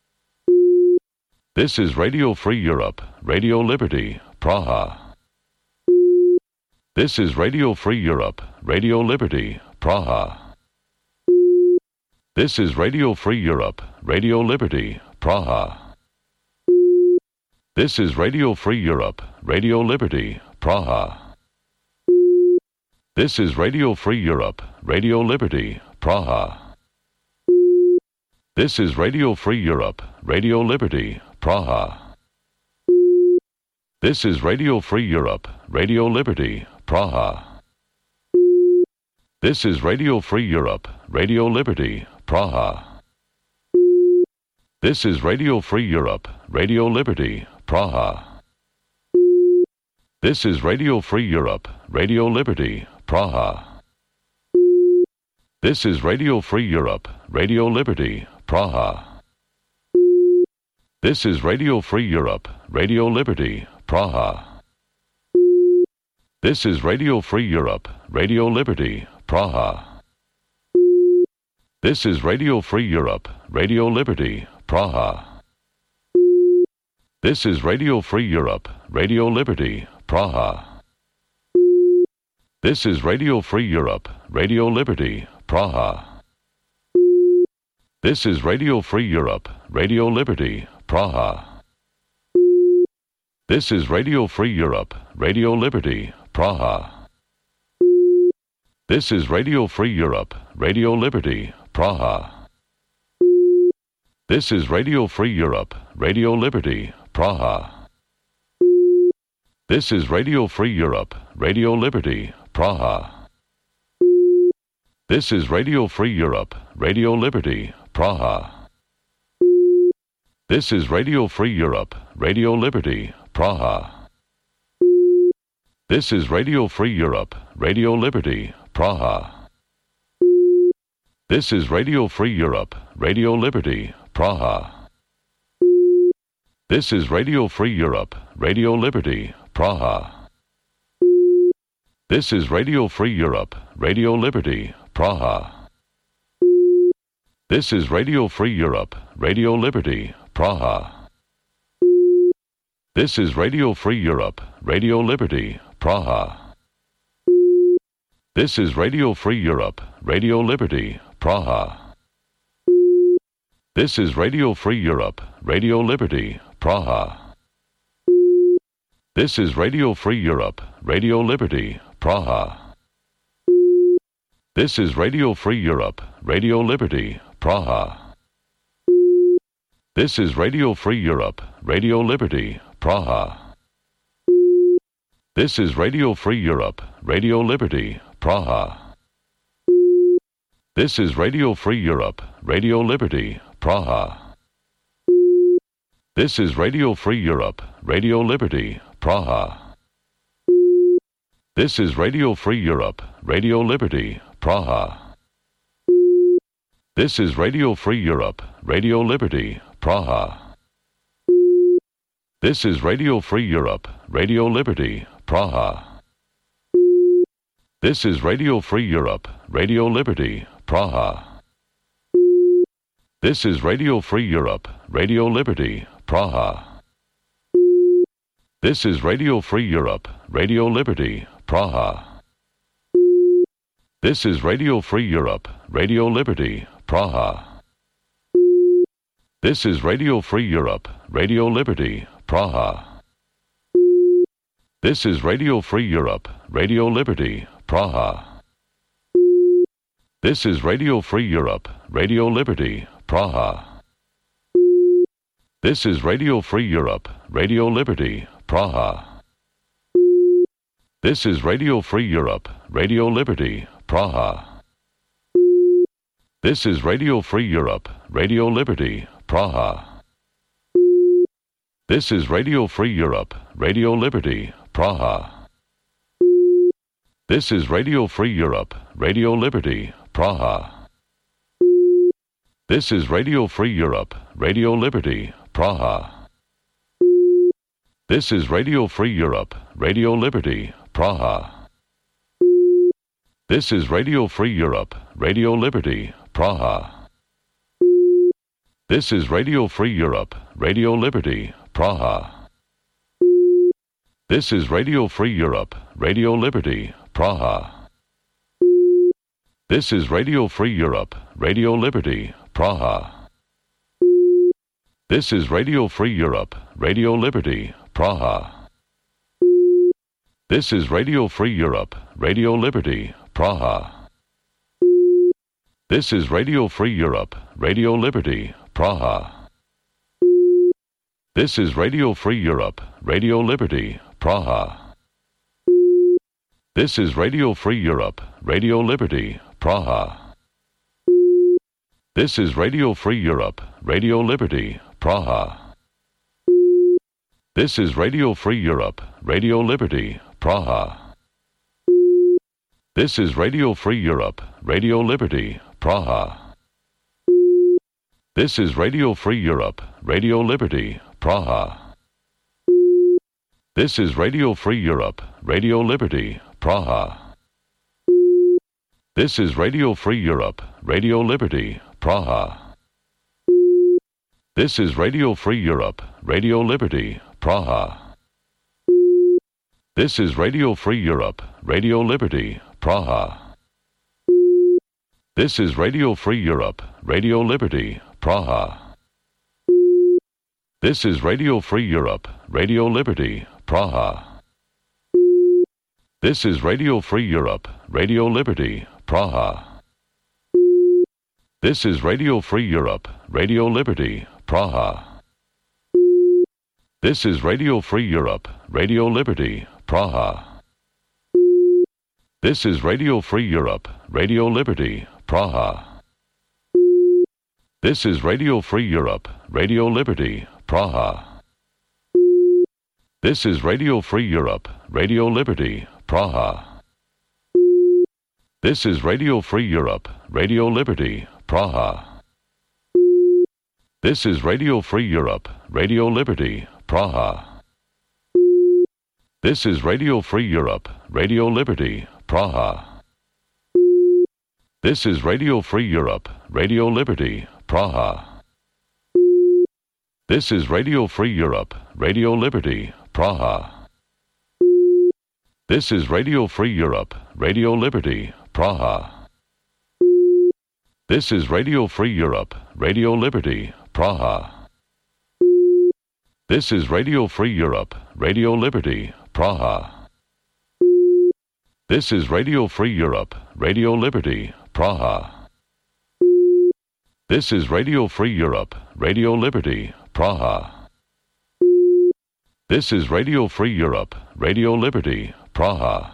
Speaker 1: This is Radio Free Europe, Radio Liberty, Praha. This is Radio Free Europe, Radio Liberty, Praha. This is Radio Free Europe, Radio Liberty, Praha. This is Radio Free Europe, Radio Liberty, Praha. This is Radio Free Europe, Radio Liberty, Praha. This is Radio Free Europe, Radio Liberty, Praha. This is Radio Free Europe, Radio Liberty, Praha. This is Radio Free Europe, Radio Liberty, Praha. This is Radio Free Europe, Radio Liberty, Praha. This is Radio Free Europe, Radio Liberty, Praha. This is Radio Free Europe, Radio Liberty, Praha. This is Radio Free Europe, Radio Liberty, Praha. This is Radio Free Europe, Radio Liberty, Praha. This is Radio Free Europe, Radio Liberty, Praha. This is Radio Free Europe, Radio Liberty, Praha. This is Radio Free Europe, Radio Liberty, Praha. This is Radio Free Europe, Radio Liberty, Praha. This is Radio Free Europe, Radio Liberty, Praha. This is Radio Free Europe, Radio Liberty, Praha. This is Radio Free Europe, Radio Liberty, Praha. This is Radio Free Europe, Radio Liberty, Praha. This is Radio Free Europe, Radio Liberty, Praha. This is Radio Free Europe, Radio Liberty, Praha. This is Radio Free Europe, Radio Liberty, Praha. This is Radio Free Europe, Radio Liberty, Praha. This is Radio Free Europe, Radio Liberty, Praha. This is Radio Free Europe, Radio Liberty, Praha. This is Radio Free Europe, Radio Liberty, Praha. This is Radio Free Europe, Radio Liberty, Praha. This is Radio Free Europe, Radio Liberty, Praha. This is Radio Free Europe, Radio Liberty, Praha. This is Radio Free Europe, Radio Liberty, Praha. This is Radio Free Europe, Radio Liberty, Praha. This is Radio Free Europe, Radio Liberty, Praha. This is Radio Free Europe, Radio Liberty, Praha. This is Radio Free Europe, Radio Liberty, Praha. This is Radio Free Europe, Radio Liberty, Praha. This is Radio Free Europe, Radio Liberty, Praha. This is Radio Free Europe, Radio Liberty, Praha. This is Radio Free Europe, Radio Liberty, Praha. This is Radio Free Europe, Radio Liberty, Praha. This is Radio Free Europe, Radio Liberty, Praha. This is Radio Free Europe, Radio Liberty, Praha. This is Radio Free Europe, Radio Liberty, Praha. This is Radio Free Europe, Radio Liberty, Praha. This is Radio Free Europe, Radio Liberty, Praha. This is Radio Free Europe, Radio Liberty, Praha. This is Radio Free Europe, Radio Liberty, Praha. This is Radio Free Europe, Radio Liberty, Praha. This is Radio Free Europe, Radio Liberty, Praha. This is Radio Free Europe, Radio Liberty, Praha. This is Radio Free Europe, Radio Liberty, Praha. This is Radio Free Europe, Radio Liberty, Praha. This is Radio Free Europe, Radio Liberty, Praha. This is Radio Free Europe, Radio Liberty, Praha. This is Radio Free Europe, Radio Liberty, Praha. This is Radio Free Europe, Radio Liberty, Praha. This is Radio Free Europe, Radio Liberty, Praha. This is Radio Free Europe, Radio Liberty, Praha. This is Radio Free Europe, Radio Liberty, Praha. This is Radio Free Europe, Radio Liberty, Praha. This is Radio Free Europe, Radio Liberty, Praha. This is Radio Free Europe, Radio Liberty, Praha. This is Radio Free Europe, Radio Liberty, Praha. This is Radio Free Europe, Radio Liberty, Praha. This is Radio Free Europe, Radio Liberty, Praha. This is Radio Free Europe, Radio Liberty, Praha. This is Radio Free Europe, Radio Liberty, Praha. This is Radio Free Europe, Radio Liberty, Praha. This is Radio Free Europe, Radio Liberty, Praha. This is Radio Free Europe, Radio Liberty, Praha. This is Radio Free Europe, Radio Liberty, Praha. This is Radio Free Europe, Radio Liberty, Praha. This is Radio Free Europe, Radio Liberty, Praha. This is Radio Free Europe, Radio Liberty, Praha. This is Radio Free Europe, Radio Liberty, Praha. This is Radio Free Europe, Radio Liberty, Praha. This is Radio Free Europe, Radio Liberty, Praha. This is Radio Free Europe, Radio Liberty, Praha. This is Radio Free Europe, Radio Liberty, Praha. This is Radio Free Europe, Radio Liberty, Praha. This is Radio Free Europe, Radio Liberty, Praha. This is Radio Free Europe, Radio Liberty, Praha. This is Radio Free Europe, Radio Liberty, Praha. This is Radio Free Europe, Radio Liberty, Praha. This is Radio Free Europe, Radio Liberty, Praha. This is Radio Free Europe, Radio Liberty, Praha. This is Radio Free Europe, Radio Liberty, Praha. This is Radio Free Europe, Radio Liberty, Praha. This is Radio Free Europe, Radio Liberty, Praha.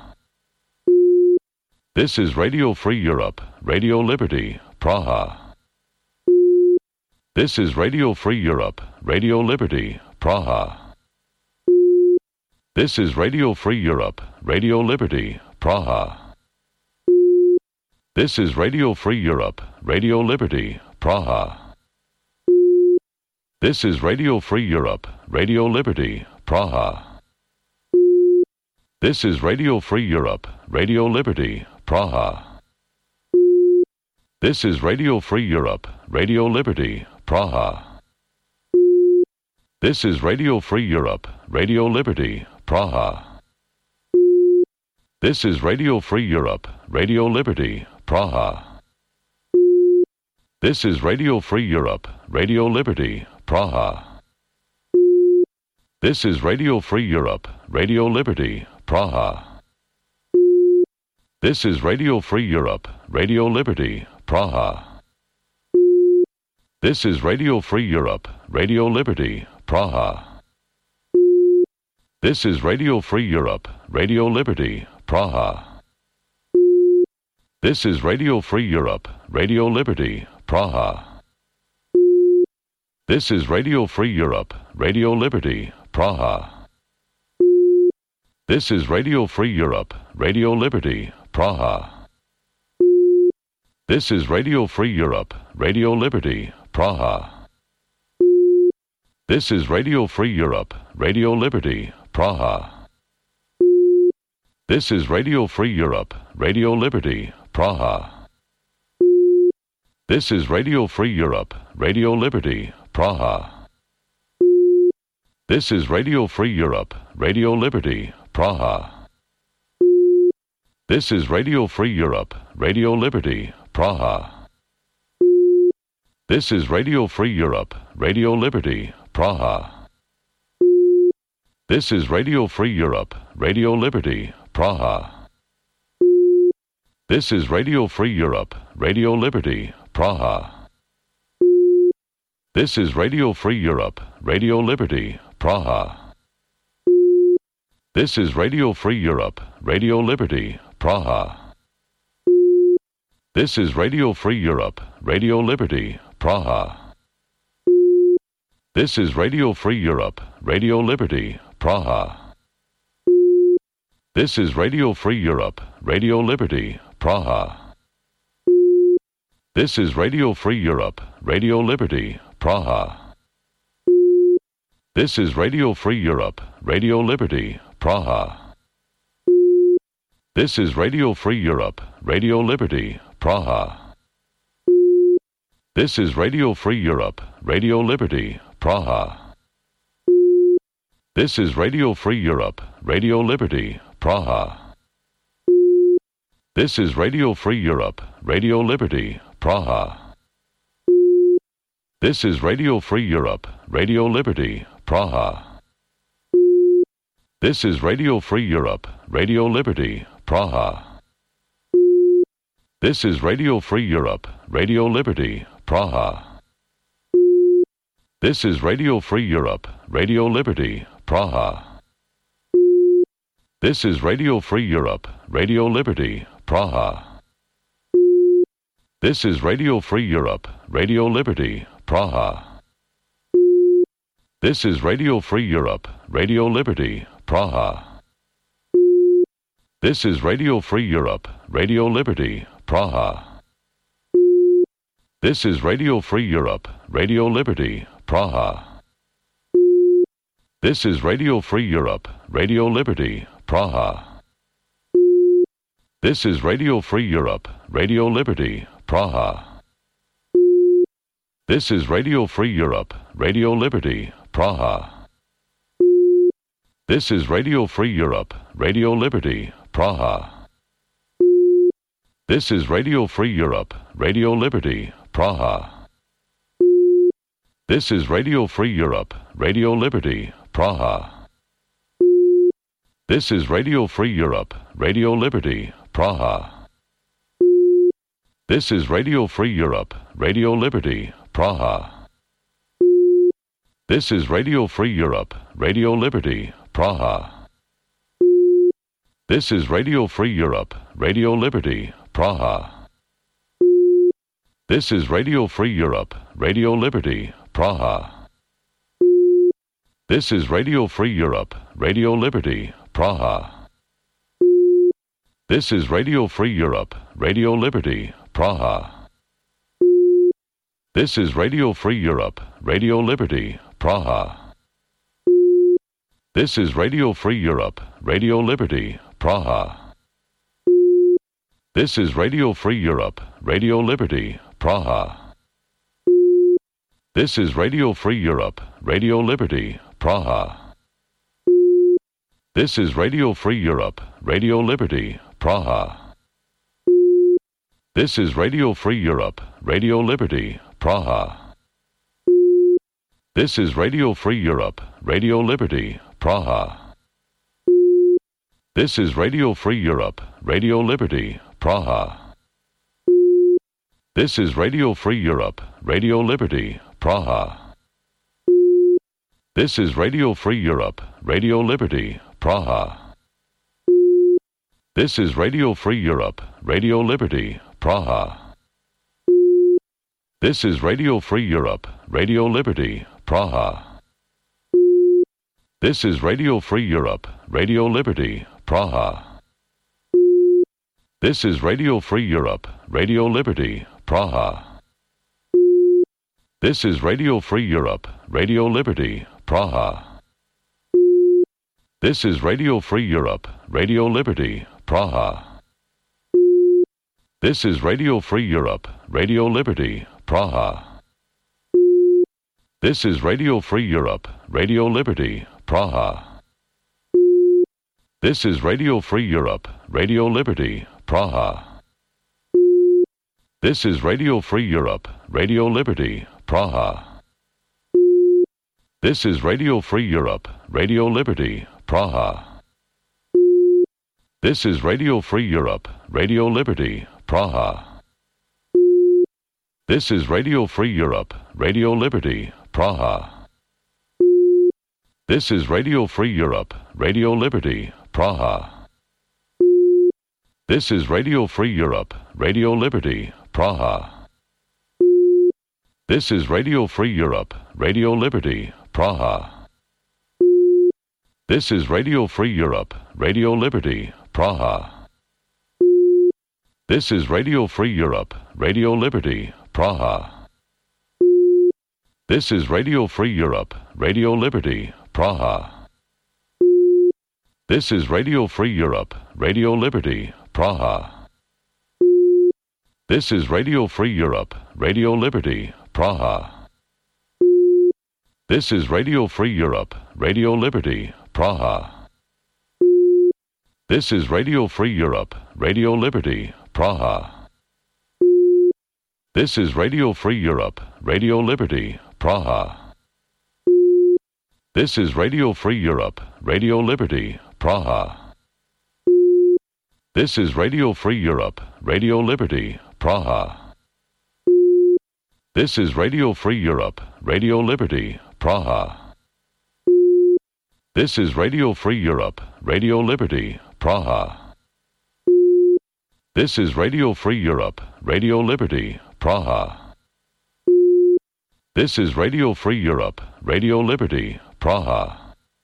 Speaker 1: This is Radio Free Europe, Radio Liberty, Praha. This is Radio Free Europe, Radio Liberty, Praha. This is Radio Free Europe, Radio Liberty, Praha. This is Radio Free Europe, Radio Liberty, Praha. This is Radio Free Europe, Radio Liberty, Praha. This is Radio Free Europe, Radio Liberty, Praha. This is Radio Free Europe, Radio Liberty, Praha. This is Radio Free Europe, Radio Liberty, Praha. This is Radio Free Europe, Radio Liberty, Praha. This is Radio Free Europe, Radio Liberty, Praha. This is Radio Free Europe, Radio Liberty, Praha. This is Radio Free Europe, Radio Liberty, Praha. This is Radio Free Europe, Radio Liberty, Praha. This is Radio Free Europe, Radio Liberty, Praha. This is Radio Free Europe, Radio Liberty, Praha. This is Radio Free Europe, Radio Liberty, Praha. This is Radio Free Europe, Radio Liberty, Praha. This is Radio Free Europe, Radio Liberty, Praha. This is Radio Free Europe, Radio Liberty, Praha. This is Radio Free Europe, Radio Liberty, Praha. This is Radio Free Europe, Radio Liberty, Praha. This is Radio Free Europe, Radio Liberty, Praha. This is Radio Free Europe, Radio Liberty, Praha. This is Radio Free Europe, Radio Liberty, Praha. This is Radio Free Europe, Radio Liberty, Praha. This is Radio Free Europe, Radio Liberty, Praha. This is Radio Free Europe, Radio Liberty, Praha. This is Radio Free Europe, Radio Liberty, Praha. This is Radio Free Europe, Radio Liberty, Praha. This is Radio Free Europe, Radio Liberty, Praha. This is Radio Free Europe, Radio Liberty, Praha. This is Radio Free Europe, Radio Liberty, Praha. This is Radio Free Europe, Radio Liberty, Praha. This is Radio Free Europe, Radio Liberty, Praha. This is Radio Free Europe, Radio Liberty, Praha. This is Radio Free Europe, Radio Liberty, Praha. This is Radio Free Europe, Radio Liberty, Praha. This is Radio Free Europe, Radio Liberty, Praha. This is Radio Free Europe, Radio Liberty, Praha. This is Radio Free Europe, Radio Liberty, Praha. This is Radio Free Europe, Radio Liberty, Praha. This is Radio Free Europe, Radio Liberty, Praha. This is Radio Free Europe, Radio Liberty, Praha. This is Radio Free Europe, Radio Liberty, Praha. This is Radio Free Europe, Radio Liberty, Praha. This is Radio Free Europe, Radio Liberty, Praha. This is Radio Free Europe, Radio Liberty, Praha. This is Radio Free Europe, Radio Liberty, Praha. This is Radio Free Europe, Radio Liberty, Praha. This is Radio Free Europe, Radio Liberty, Praha. This is Radio Free Europe, Radio Liberty, Praha. This is Radio Free Europe, Radio Liberty, Praha. This is Radio Free Europe, Radio Liberty, Praha. This is Radio Free Europe, Radio Liberty, Praha. This is Radio Free Europe, Radio Liberty, Praha. This is Radio Free Europe, Radio Liberty, Praha. This is Radio Free Europe, Radio Liberty, Praha. This is Radio Free Europe, Radio Liberty, Praha. This is Radio Free Europe, Radio Liberty, Praha. This is Radio Free Europe, Radio Liberty, Praha. This is Radio Free Europe, Radio Liberty, Praha. This is Radio Free Europe, Radio Liberty, Praha. This is Radio Free Europe, Radio Liberty, Praha. This is Radio Free Europe, Radio Liberty, Praha. This is Radio Free Europe, Radio Liberty, Praha. This is Radio Free Europe, Radio Liberty, Praha. This is Radio Free Europe, Radio Liberty, Praha. This is Radio Free Europe, Radio Liberty, Praha. This is Radio Free Europe, Radio Liberty, Praha. This is Radio Free Europe, Radio Liberty, Praha. This is Radio Free Europe, Radio Liberty, Praha. This is Radio Free Europe, Radio Liberty, Praha. This is Radio Free Europe, Radio Liberty, Praha. This is Radio Free Europe, Radio Liberty, Praha. This is Radio Free Europe, Radio Liberty, Praha. This is Radio Free Europe, Radio Liberty, Praha. This is Radio Free Europe, Radio Liberty, Praha. This is Radio Free Europe, Radio Liberty, Praha. This is Radio Free Europe, Radio Liberty, Praha. This is Radio Free Europe, Radio Liberty, Praha. This is Radio Free Europe, Radio Liberty, Praha. This is Radio Free Europe, Radio Liberty, Praha. This is Radio Free Europe, Radio Liberty, Praha. This is Radio Free Europe, Radio Liberty, Praha. This is Radio Free Europe, Radio Liberty, Praha. This is Radio Free Europe, Radio Liberty, Praha. This is Radio Free Europe, Radio Liberty, Praha. This is Radio Free Europe, Radio Liberty, Praha. This is Radio Free Europe, Radio Liberty, Praha. This is Radio Free Europe, Radio Liberty, Praha. This is Radio Free Europe, Radio Liberty, Praha. This is Radio Free Europe, Radio Liberty, Praha. This is Radio Free Europe, Radio Liberty, Praha. This is Radio Free Europe, Radio Liberty, Praha. This is Radio Free Europe, Radio Liberty, Praha. This is Radio Free Europe, Radio Liberty, Praha. This is Radio Free Europe, Radio Liberty, Praha. This is Radio Free Europe, Radio Liberty, Praha. This is Radio Free Europe, Radio Liberty, Praha.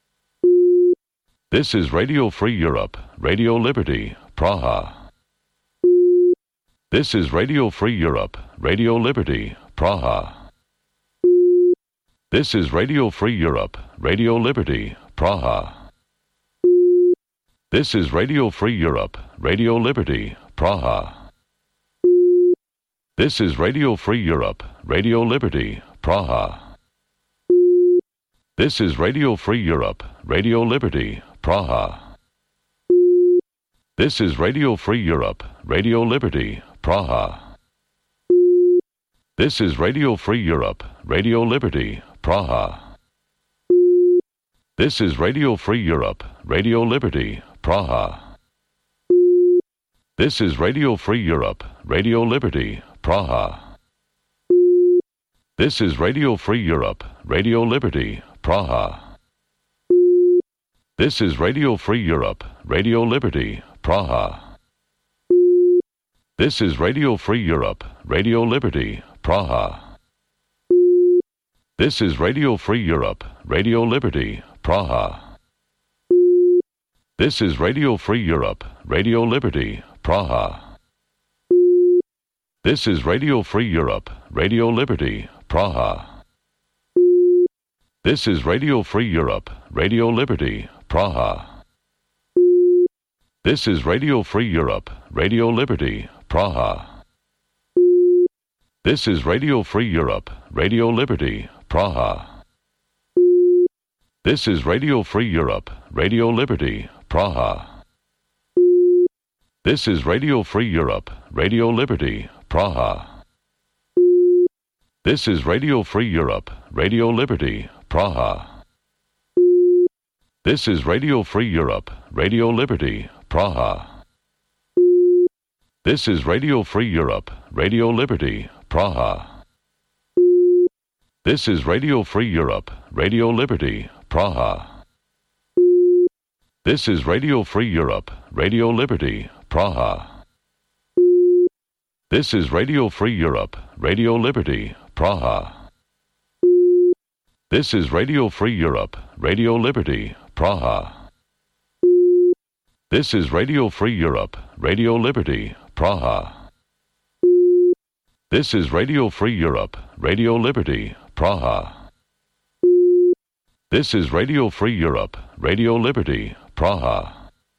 Speaker 1: This is Radio Free Europe, Radio Liberty, Praha. This is Radio Free Europe, Radio Liberty, Praha. This is Radio Free Europe, Radio Liberty, Praha. This is Radio Free Europe, Radio Liberty, Praha. This is Radio Free Europe, Radio Liberty, Praha. This is Radio Free Europe, Radio Liberty, Praha. This is Radio Free Europe, Radio Liberty, Praha. This is Radio Free Europe, Radio Liberty, Praha. This is Radio Free Europe, Radio Liberty, Praha. This is Radio Free Europe, Radio Liberty, Praha. This is Radio Free Europe, Radio Liberty, Praha. This is Radio Free Europe, Radio Liberty, Praha. This is Radio Free Europe, Radio Liberty, Praha. This is Radio Free Europe, Radio Liberty, Praha. This is Radio Free Europe, Radio Liberty, Praha. This is Radio Free Europe, Radio Liberty, Praha. This is Radio Free Europe, Radio Liberty, Praha. This is Radio Free Europe, Radio Liberty, Praha. This is Radio Free Europe, Radio Liberty, Praha. This is Radio Free Europe, Radio Liberty, Praha. This is Radio Free Europe, Radio Liberty, Praha. This is Radio Free Europe, Radio Liberty, Praha. This is Radio Free Europe, Radio Liberty, Praha. This is Radio Free Europe, Radio Liberty, Praha. This is Radio Free Europe, Radio Liberty, Praha. This is Radio Free Europe, Radio Liberty, Praha. This is Radio Free Europe, Radio Liberty, Praha. This is Radio Free Europe, Radio Liberty, Praha. This is Radio Free Europe, Radio Liberty, Praha. This is Radio Free Europe, Radio Liberty, Praha. This is Radio Free Europe, Radio Liberty, Praha.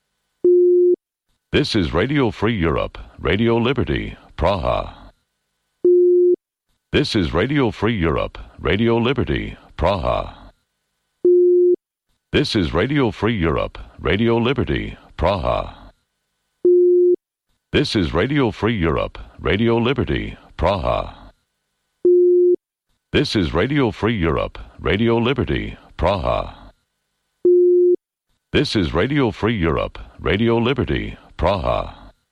Speaker 1: This is Radio Free Europe, Radio Liberty, Praha. This is Radio Free Europe, Radio Liberty, Praha. This is Radio Free Europe, Radio Liberty, Praha. This is Radio Free Europe, Radio Liberty, Praha. This is Radio Free Europe, Radio Liberty, Praha. This is Radio Free Europe, Radio Liberty, Praha.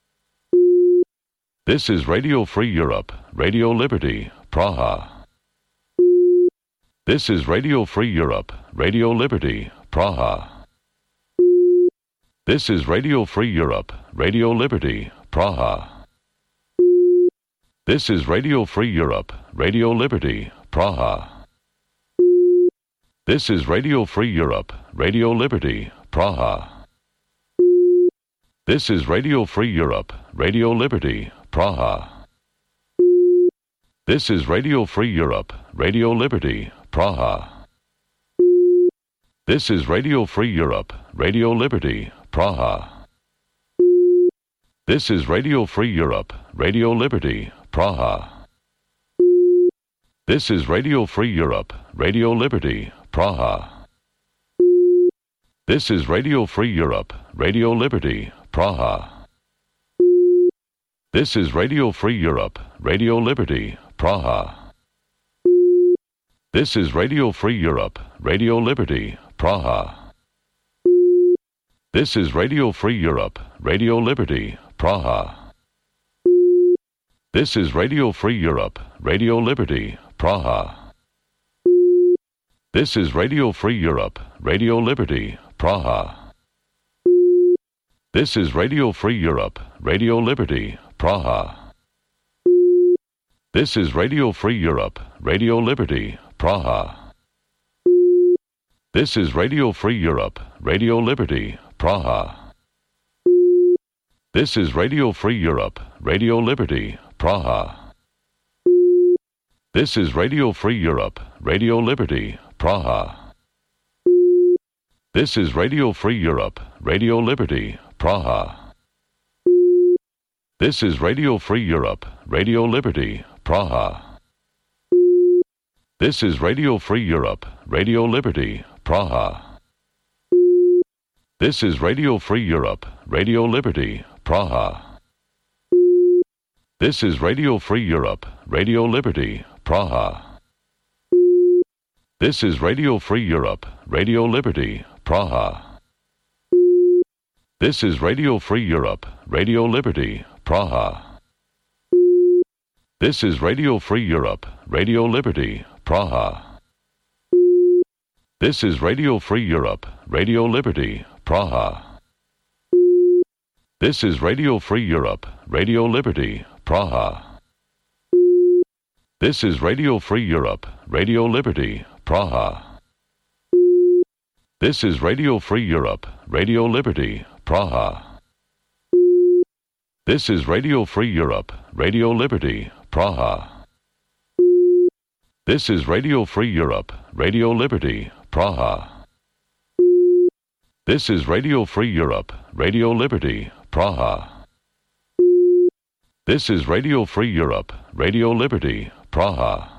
Speaker 1: This is Radio Free Europe, Radio Liberty, Praha. This is Radio Free Europe, Radio Liberty, Praha. This is Radio Free Europe, Radio Liberty, Praha. This is Radio Free Europe, Radio Liberty, Praha. This is Radio Free Europe, Radio Liberty, Praha. This is Radio Free Europe, Radio Liberty, Praha. This is Radio Free Europe, Radio Liberty, Praha. This is Radio Free Europe, Radio Liberty, Praha. This is Radio Free Europe, Radio Liberty, Praha. This is Radio Free Europe, Radio Liberty, Praha. This is Radio Free Europe, Radio Liberty, Praha. This is Radio Free Europe, Radio Liberty, Praha. This is Radio Free Europe, Radio Liberty, Praha. This is Radio Free Europe, Radio Liberty, Praha. This is Radio Free Europe, Radio Liberty, Praha. This is Radio Free Europe, Radio Liberty, Praha. This is Radio Free Europe, Radio Liberty, Praha. This is Radio Free Europe, Radio Liberty, Praha. This is Radio Free Europe, Radio Liberty, Praha. This is Radio Free Europe, Radio Liberty, Praha. This is Radio Free Europe, Radio Liberty, Praha. This is Radio Free Europe, Radio Liberty, Praha. This is Radio Free Europe, Radio Liberty, Praha. This is Radio Free Europe, Radio Liberty, Praha. This is Radio Free Europe, Radio Liberty, Praha. This is Radio Free Europe, Radio Liberty, Praha. This is Radio Free Europe, Radio Liberty, Praha. This is Radio Free Europe, Radio Liberty, Praha. This is Radio Free Europe, Radio Liberty, Praha. This is Radio Free Europe, Radio Liberty, Praha. This is Radio Free Europe, Radio Liberty, Praha. This is Radio Free Europe, Radio Liberty, Praha. This is Radio Free Europe, Radio Liberty, Praha. This is Radio Free Europe, Radio Liberty, Praha. This is Radio Free Europe, Radio Liberty, Praha. This is Radio Free Europe, Radio Liberty, Praha. This is Radio Free Europe, Radio Liberty, Praha.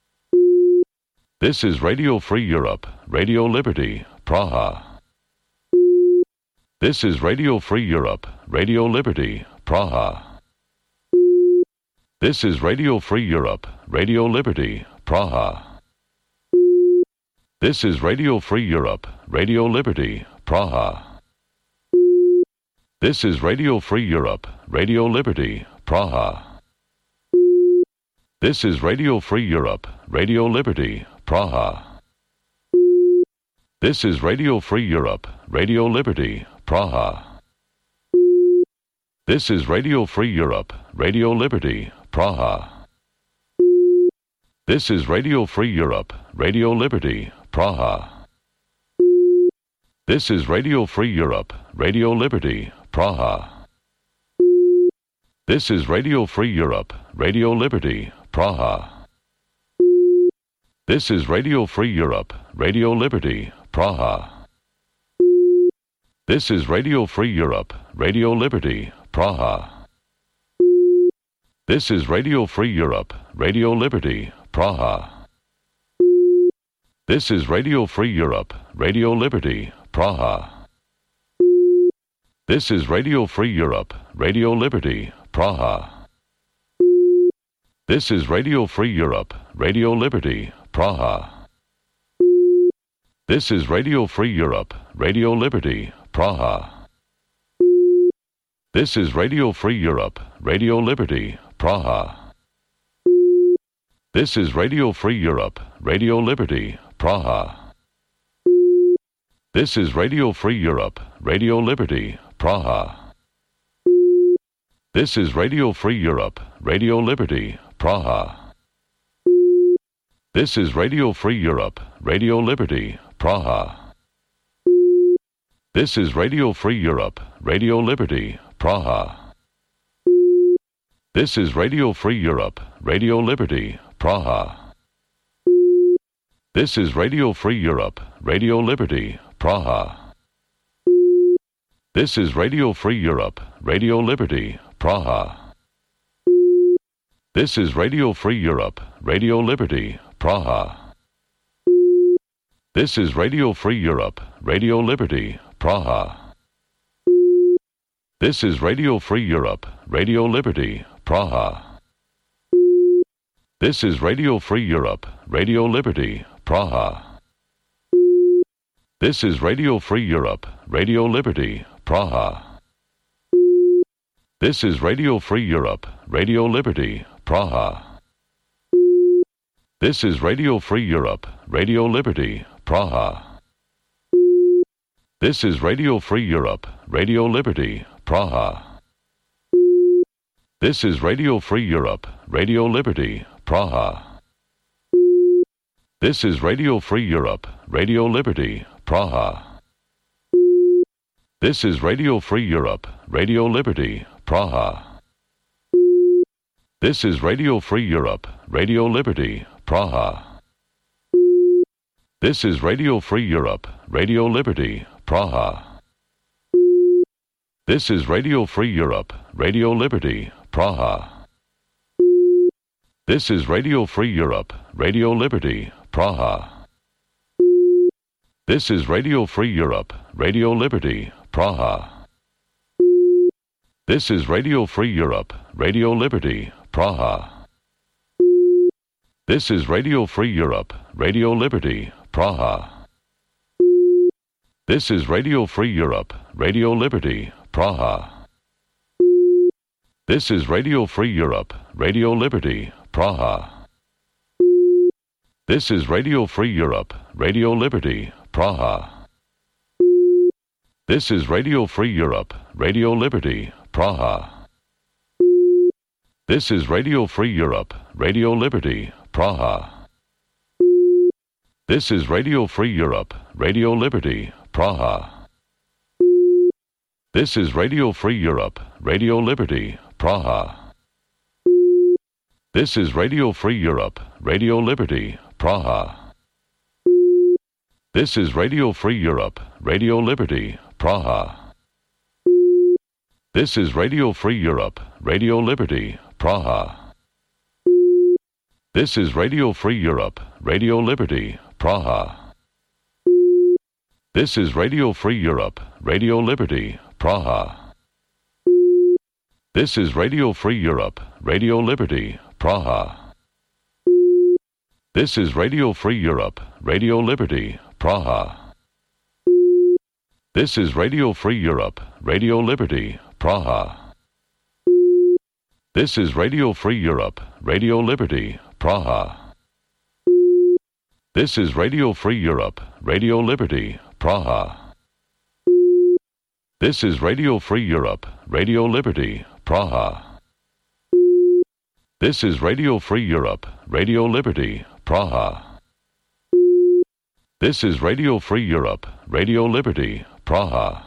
Speaker 1: This is Radio Free Europe, Radio Liberty, Praha. This is Radio Free Europe, Radio Liberty, Praha. This is Radio Free Europe, Radio Liberty, Praha. This is Radio Free Europe, Radio Liberty, Praha. This is Radio Free Europe, Radio Liberty, Praha. This is Radio Free Europe, Radio Liberty, Praha. This is Radio Free Europe, Radio Liberty, Praha. This is Radio Free Europe, Radio Liberty, Praha. This is Radio Free Europe, Radio Liberty, Praha. This is Radio Free Europe, Radio Liberty, Praha. This is Radio Free Europe, Radio Liberty, Praha. This is Radio Free Europe, Radio Liberty, Praha. This is Radio Free Europe, Radio Liberty, Praha. This is Radio Free Europe, Radio Liberty, Praha. This is Radio Free Europe, Radio Liberty, Praha. This is Radio Free Europe, Radio Liberty, Praha. This is Radio Free Europe, Radio Liberty, Praha. This is Radio Free Europe, Radio Liberty, Praha. This is Radio Free Europe, Radio Liberty, Praha. This is Radio Free Europe, Radio Liberty, Praha. This is Radio Free Europe, Radio Liberty, Praha. This is Radio Free Europe, Radio Liberty, Praha. This is Radio Free Europe, Radio Liberty, Praha. This is Radio Free Europe, Radio Liberty, Praha. This is Radio Free Europe, Radio Liberty, Praha. This is Radio Free Europe, Radio Liberty, Praha. This is Radio Free Europe, Radio Liberty, Praha. This is Radio Free Europe, Radio Liberty, Praha. This is Radio Free Europe, Radio Liberty, Praha. This is Radio Free Europe, Radio Liberty, Praha. This is Radio Free Europe, Radio Liberty, Praha. This is Radio Free Europe, Radio Liberty, Praha. This is Radio Free Europe, Radio Liberty, Praha. This is Radio Free Europe, Radio Liberty, Praha. This is Radio Free Europe, Radio Liberty, Praha. This is Radio Free Europe, Radio Liberty, Praha. This is Radio Free Europe, Radio Liberty, Praha. This is Radio Free Europe, Radio Liberty, Praha. This is Radio Free Europe, Radio Liberty, Praha. This is Radio Free Europe, Radio Liberty, Praha. This is Radio Free Europe, Radio Liberty, Praha. This is Radio Free Europe, Radio Liberty, Praha. This is Radio Free Europe, Radio Liberty, Praha. This is Radio Free Europe, Radio Liberty, Praha. This is Radio Free Europe, Radio Liberty, Praha. This is Radio Free Europe, Radio Liberty, Praha. This is Radio Free Europe, Radio Liberty, Praha. This is Radio Free Europe, Radio Liberty, Praha. This is Radio Free Europe, Radio Liberty, Praha. This is Radio Free Europe, Radio Liberty, Praha. This is Radio Free Europe, Radio Liberty, Praha. This is Radio Free Europe, Radio Liberty, Praha. This is Radio Free Europe, Radio Liberty, Praha. This is Radio Free Europe, Radio Liberty, Praha. This is Radio Free Europe, Radio Liberty, Praha. This is Radio Free Europe, Radio Liberty, Praha. This is Radio Free Europe, Radio Liberty, Praha. This is Radio Free Europe, Radio Liberty, Praha. This is Radio Free Europe, Radio Liberty, Praha. This is Radio Free Europe, Radio Liberty, Praha. This is Radio Free Europe, Radio Liberty, Praha. This is Radio Free Europe, Radio Liberty, Praha. This is Radio Free Europe, Radio Liberty, Praha. This is Radio Free Europe, Radio Liberty, Praha. This is Radio Free Europe, Radio Liberty, Praha.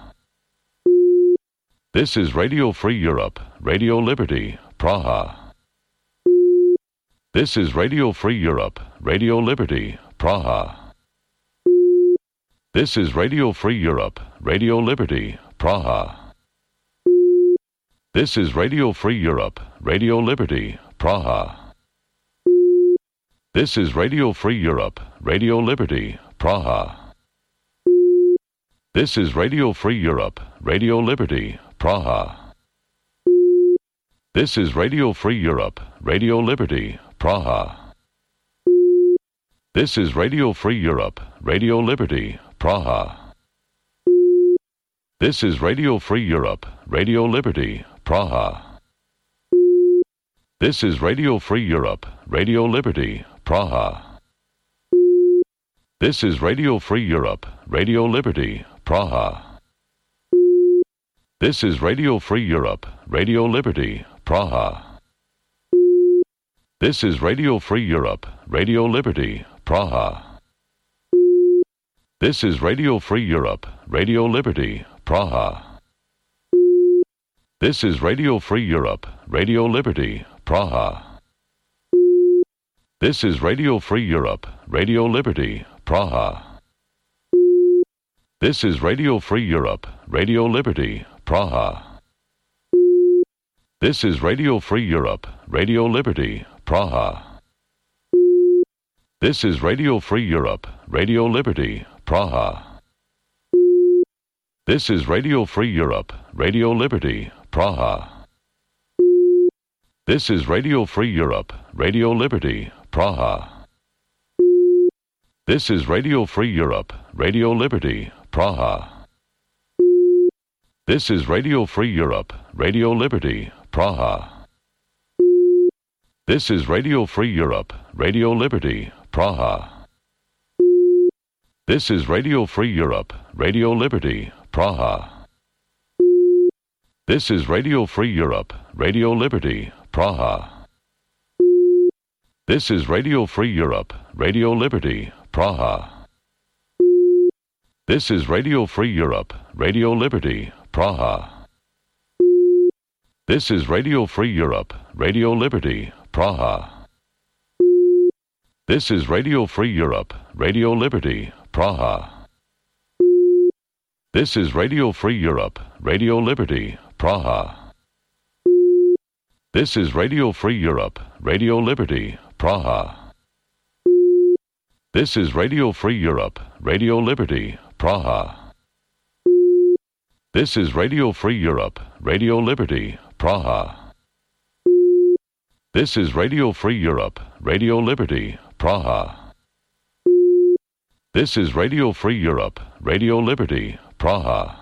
Speaker 1: This is Radio Free Europe, Radio Liberty, Praha. This is Radio Free Europe, Radio Liberty, Praha. This is Radio Free Europe, Radio Liberty, Praha. This is Radio Free Europe, Radio Liberty, Praha. This is Radio Free Europe, Radio Liberty, Praha. This is Radio Free Europe, Radio Liberty, Praha. This is Radio Free Europe, Radio Liberty, Praha. This is Radio Free Europe, Radio Liberty, Praha. This is Radio Free Europe, Radio Liberty, Praha. This is Radio Free Europe, Radio Liberty, Praha. This is Radio Free Europe, Radio Liberty, Praha. This is Radio Free Europe, Radio Liberty, Praha. This is Radio Free Europe, Radio Liberty, Praha. This is Radio Free Europe, Radio Liberty, Praha. This is Radio Free Europe, Radio Liberty, Praha. This is Radio Free Europe, Radio Liberty, Praha. This is Radio Free Europe, Radio Liberty, Praha. This is Radio Free Europe, Radio Liberty, Praha. This is Radio Free Europe, Radio Liberty, Praha. This is Radio Free Europe, Radio Liberty, Praha. This is Radio Free Europe, Radio Liberty, Praha. This is Radio Free Europe, Radio Liberty, Praha. This is Radio Free Europe, Radio Liberty, Praha. This is Radio Free Europe, Radio Liberty, Praha. This is Radio Free Europe, Radio Liberty, Praha. This is Radio Free Europe, Radio Liberty, Praha. This is Radio Free Europe, Radio Liberty, Praha. This is Radio Free Europe, Radio Liberty, Praha. This is Radio Free Europe, Radio Liberty, Praha. This is Radio Free Europe, Radio Liberty, Praha. This is Radio Free Europe, Radio Liberty, Praha. This is Radio Free Europe, Radio Liberty, Praha. This is Radio Free Europe, Radio Liberty, Praha. This is Radio Free Europe, Radio Liberty, Praha. This is Radio Free Europe, Radio Liberty, Praha. This is Radio Free Europe, Radio Liberty, Praha.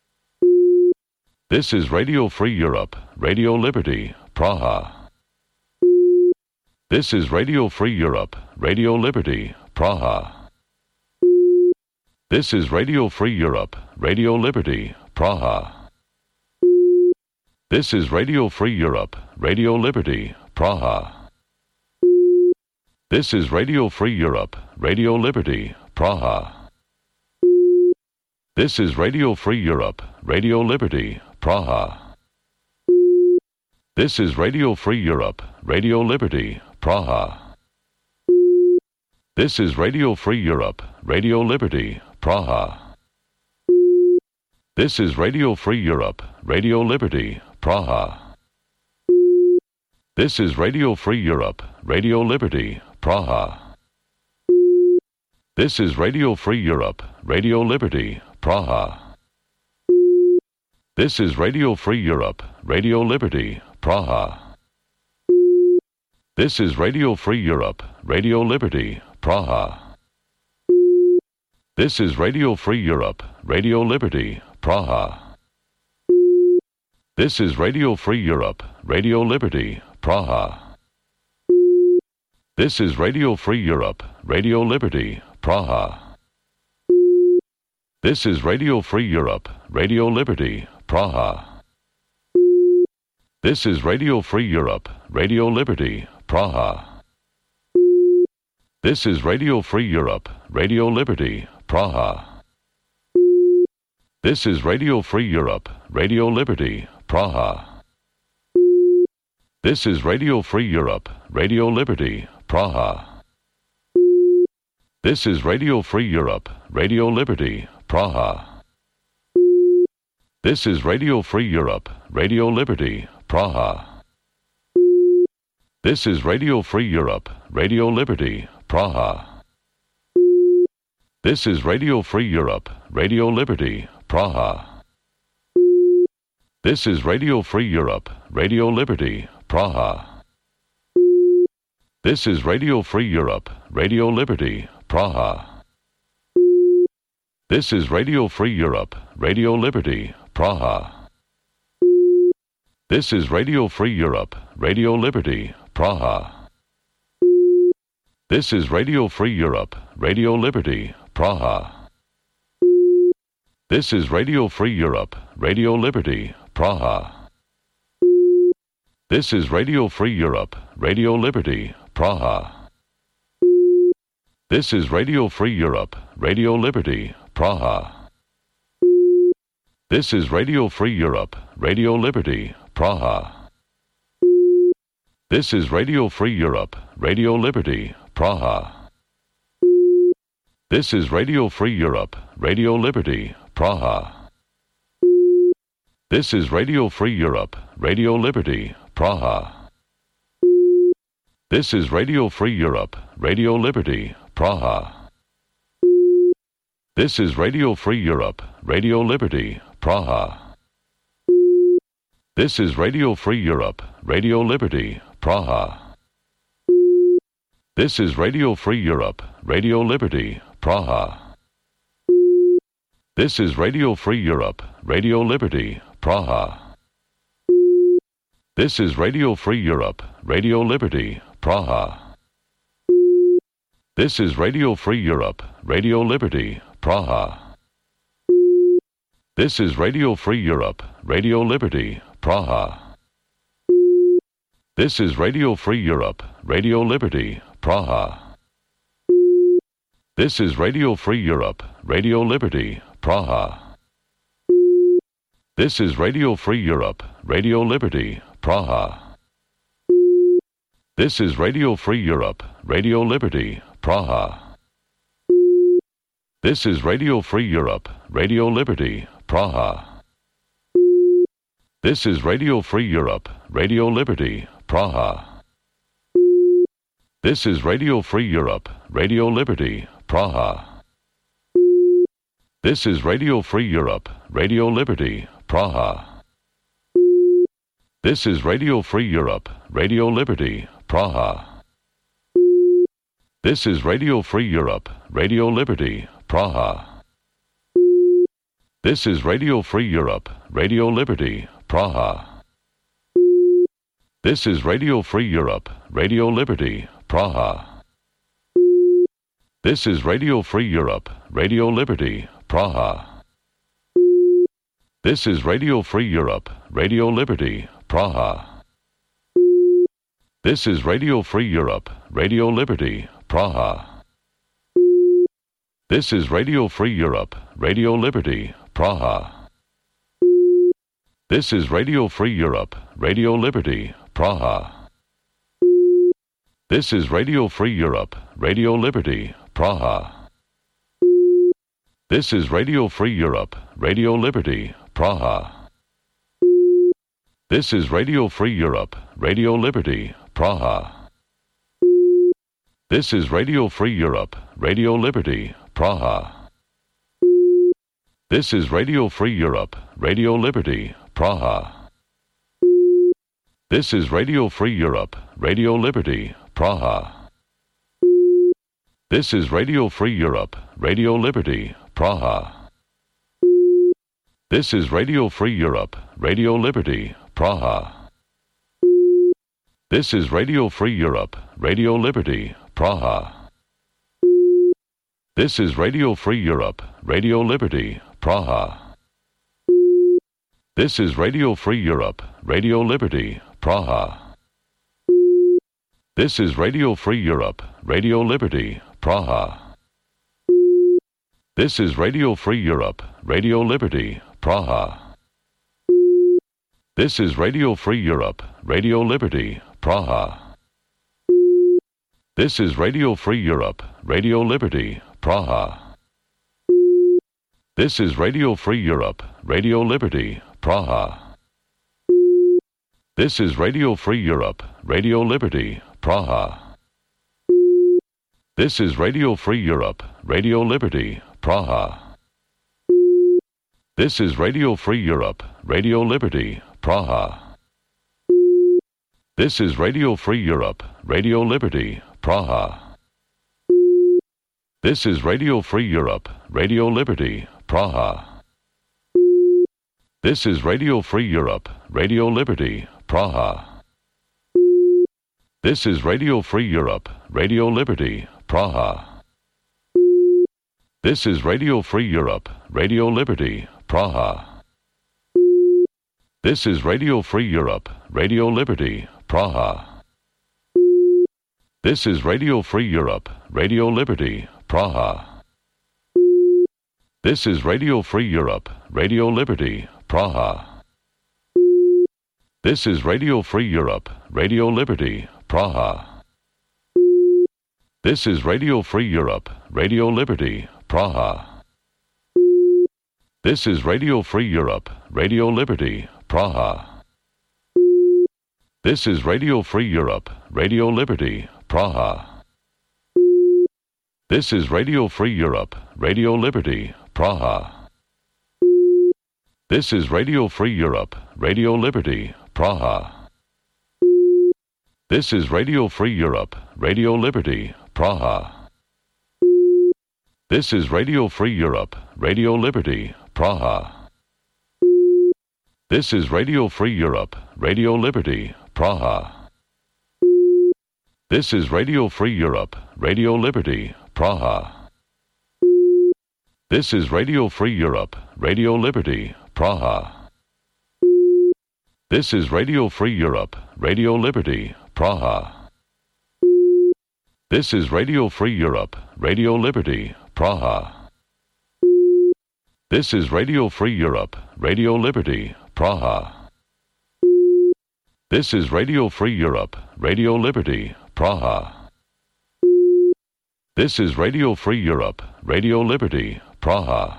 Speaker 1: This is Radio Free Europe, Radio Liberty, Praha. This is Radio Free Europe, Radio Liberty, Praha. This is Radio Free Europe, Radio Liberty, Praha. This is Radio Free Europe, Radio Liberty, Praha. This is Radio Free Europe, Radio Liberty, Praha. This is Radio Free Europe, Radio Liberty, Praha. This is Radio Free Europe, Radio Liberty, Praha. This is Radio Free Europe, Radio Liberty, Praha. This is Radio Free Europe, Radio Liberty, Praha. This is Radio Free Europe, Radio Liberty, Praha. This is Radio Free Europe, Radio Liberty, Praha. This is Radio Free Europe, Radio Liberty, Praha. This is Radio Free Europe, Radio Liberty, Praha. This is Radio Free Europe, Radio Liberty, Praha. This is Radio Free Europe, Radio Liberty, Praha. This is Radio Free Europe, Radio Liberty, Praha. This is Radio Free Europe, Radio Liberty, Praha. This is Radio Free Europe, Radio Liberty, Praha. This is Radio Free Europe, Radio Liberty, Praha. This is Radio Free Europe, Radio Liberty, Praha. This is Radio Free Europe, Radio Liberty, Praha. This is Radio Free Europe, Radio Liberty, Praha. This is Radio Free Europe, Radio Liberty, Praha. This is Radio Free Europe, Radio Liberty, Praha. This is Radio Free Europe, Radio Liberty, Praha. This is Radio Free Europe, Radio Liberty, Praha. This is Radio Free Europe, Radio Liberty, Praha. This is Radio Free Europe, Radio Liberty, Praha. This is Radio Free Europe, Radio Liberty, Praha. This is Radio Free Europe, Radio Liberty, Praha. This is Radio Free Europe, Radio Liberty, Praha. This is Radio Free Europe, Radio Liberty, Praha. This is Radio Free Europe, Radio Liberty, Praha. This is Radio Free Europe, Radio Liberty, Praha. This is Radio Free Europe, Radio Liberty, Praha. This is Radio Free Europe, Radio Liberty, Praha. This is Radio Free Europe, Radio Liberty, Praha. This is Radio Free Europe, Radio Liberty, Praha. This is Radio Free Europe, Radio Liberty, Praha. This is Radio Free Europe, Radio Liberty, Praha. This is Radio Free Europe, Radio Liberty, Praha. This is Radio Free Europe, Radio Liberty, Praha. This is Radio Free Europe, Radio Liberty, Praha. This is Radio Free Europe, Radio Liberty, Praha. This is Radio Free Europe, Radio Liberty, Praha. This is Radio Free Europe, Radio Liberty, Praha. This is Radio Free Europe, Radio Liberty, Praha. This is Radio Free Europe, Radio Liberty, Praha. This is Radio Free Europe, Radio Liberty, Praha. This is Radio Free Europe, Radio Liberty, Praha. This is Radio Free Europe, Radio Liberty, Praha. This is Radio Free Europe, Radio Liberty, Praha. This is Radio Free Europe, Radio Liberty, Praha. This is Radio Free Europe, Radio Liberty, Praha. This is Radio Free Europe, Radio Liberty, Praha. This is Radio Free Europe, Radio Liberty, Praha. This is Radio Free Europe, Radio Liberty, Praha. This is Radio Free Europe, Radio Liberty, Praha. This is Radio Free Europe, Radio Liberty, Praha. This is Radio Free Europe, Radio Liberty, Praha. This is Radio Free Europe, Radio Liberty, Praha. This is Radio Free Europe, Radio Liberty, Praha. This is Radio Free Europe, Radio Liberty, Praha. This is Radio Free Europe, Radio Liberty, Praha. This is Radio Free Europe, Radio Liberty, Praha. This is Radio Free Europe, Radio Liberty, Praha. This is Radio Free Europe, Radio Liberty, Praha. This is Radio Free Europe, Radio Liberty, Praha. This is Radio Free Europe, Radio Liberty, Praha. This is Radio Free Europe, Radio Liberty, Praha. This is Radio Free Europe, Radio Liberty, Praha. This is Radio Free Europe, Radio Liberty, Praha. This is Radio Free Europe, Radio Liberty, Praha. This is Radio Free Europe, Radio Liberty, Praha. This is Radio Free Europe, Radio Liberty, Praha. This is Radio Free Europe, Radio Liberty, Praha. This is Radio Free Europe, Radio Liberty, Praha. This is Radio Free Europe, Radio Liberty, Praha. This is Radio Free Europe, Radio Liberty, Praha. This is Radio Free Europe, Radio Liberty, Praha. This is Radio Free Europe, Radio Liberty, Praha. This is Radio Free Europe, Radio Liberty, Praha. This is Radio Free Europe, Radio Liberty, Praha. This is Radio Free Europe, Radio Liberty, Praha. This is Radio Free Europe, Radio Liberty, Praha. This is Radio Free Europe, Radio Liberty, Praha. This is Radio Free Europe, Radio Liberty, Praha. This is Radio Free Europe, Radio Liberty, Praha. This is Radio Free Europe, Radio Liberty, Praha. This is Radio Free Europe, Radio Liberty, Praha. This is Radio Free Europe, Radio Liberty, Praha. This is Radio Free Europe, Radio Liberty, Praha. This is Radio Free Europe, Radio Liberty, Praha. This is Radio Free Europe, Radio Liberty, Praha. This is Radio Free Europe, Radio Liberty, Praha. This is Radio Free Europe, Radio Liberty, Praha. This is Radio Free Europe, Radio Liberty, Praha. This is Radio Free Europe, Radio Liberty, Praha. This is Radio Free Europe, Radio Liberty, Praha. This is Radio Free Europe, Radio Liberty, Praha. This is Radio Free Europe, Radio Liberty, Praha. This is Radio Free Europe, Radio Liberty, Praha. This is Radio Free Europe, Radio Liberty, Praha. This is Radio Free Europe, Radio Liberty, Praha. This is Radio Free Europe, Radio Liberty, Praha.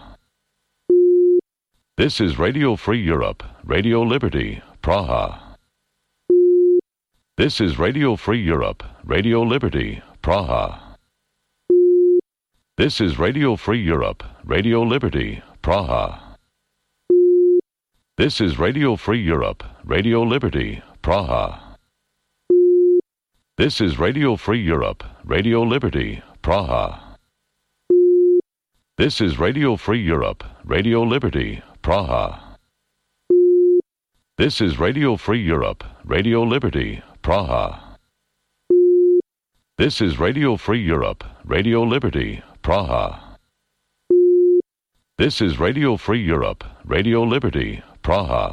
Speaker 1: This is Radio Free Europe, Radio Liberty, Praha. This is Radio Free Europe, Radio Liberty, Praha. This is Radio Free Europe, Radio Liberty, Praha. This is Radio Free Europe, Radio Liberty, Praha. This is Radio Free Europe, Radio Liberty, Praha. This is Radio Free Europe, Radio Liberty, Praha. This is Radio Free Europe, Radio Liberty, Praha. This is Radio Free Europe, Radio Liberty, Praha. This is Radio Free Europe, Radio Liberty, Praha.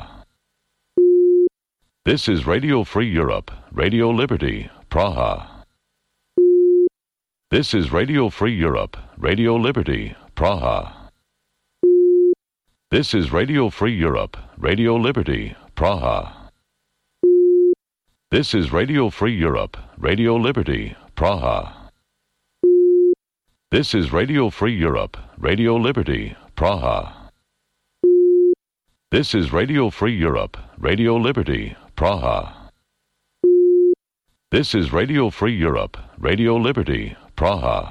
Speaker 1: This is Radio Free Europe, Radio Liberty, Praha. This is Radio Free Europe, Radio Liberty, Praha. This is Radio Free Europe, Radio Liberty, Praha. This is Radio Free Europe, Radio Liberty, Praha. This is Radio Free Europe, Radio Liberty, Praha. This is Radio Free Europe, Radio Liberty, Praha. This is Radio Free Europe, Radio Liberty, Praha.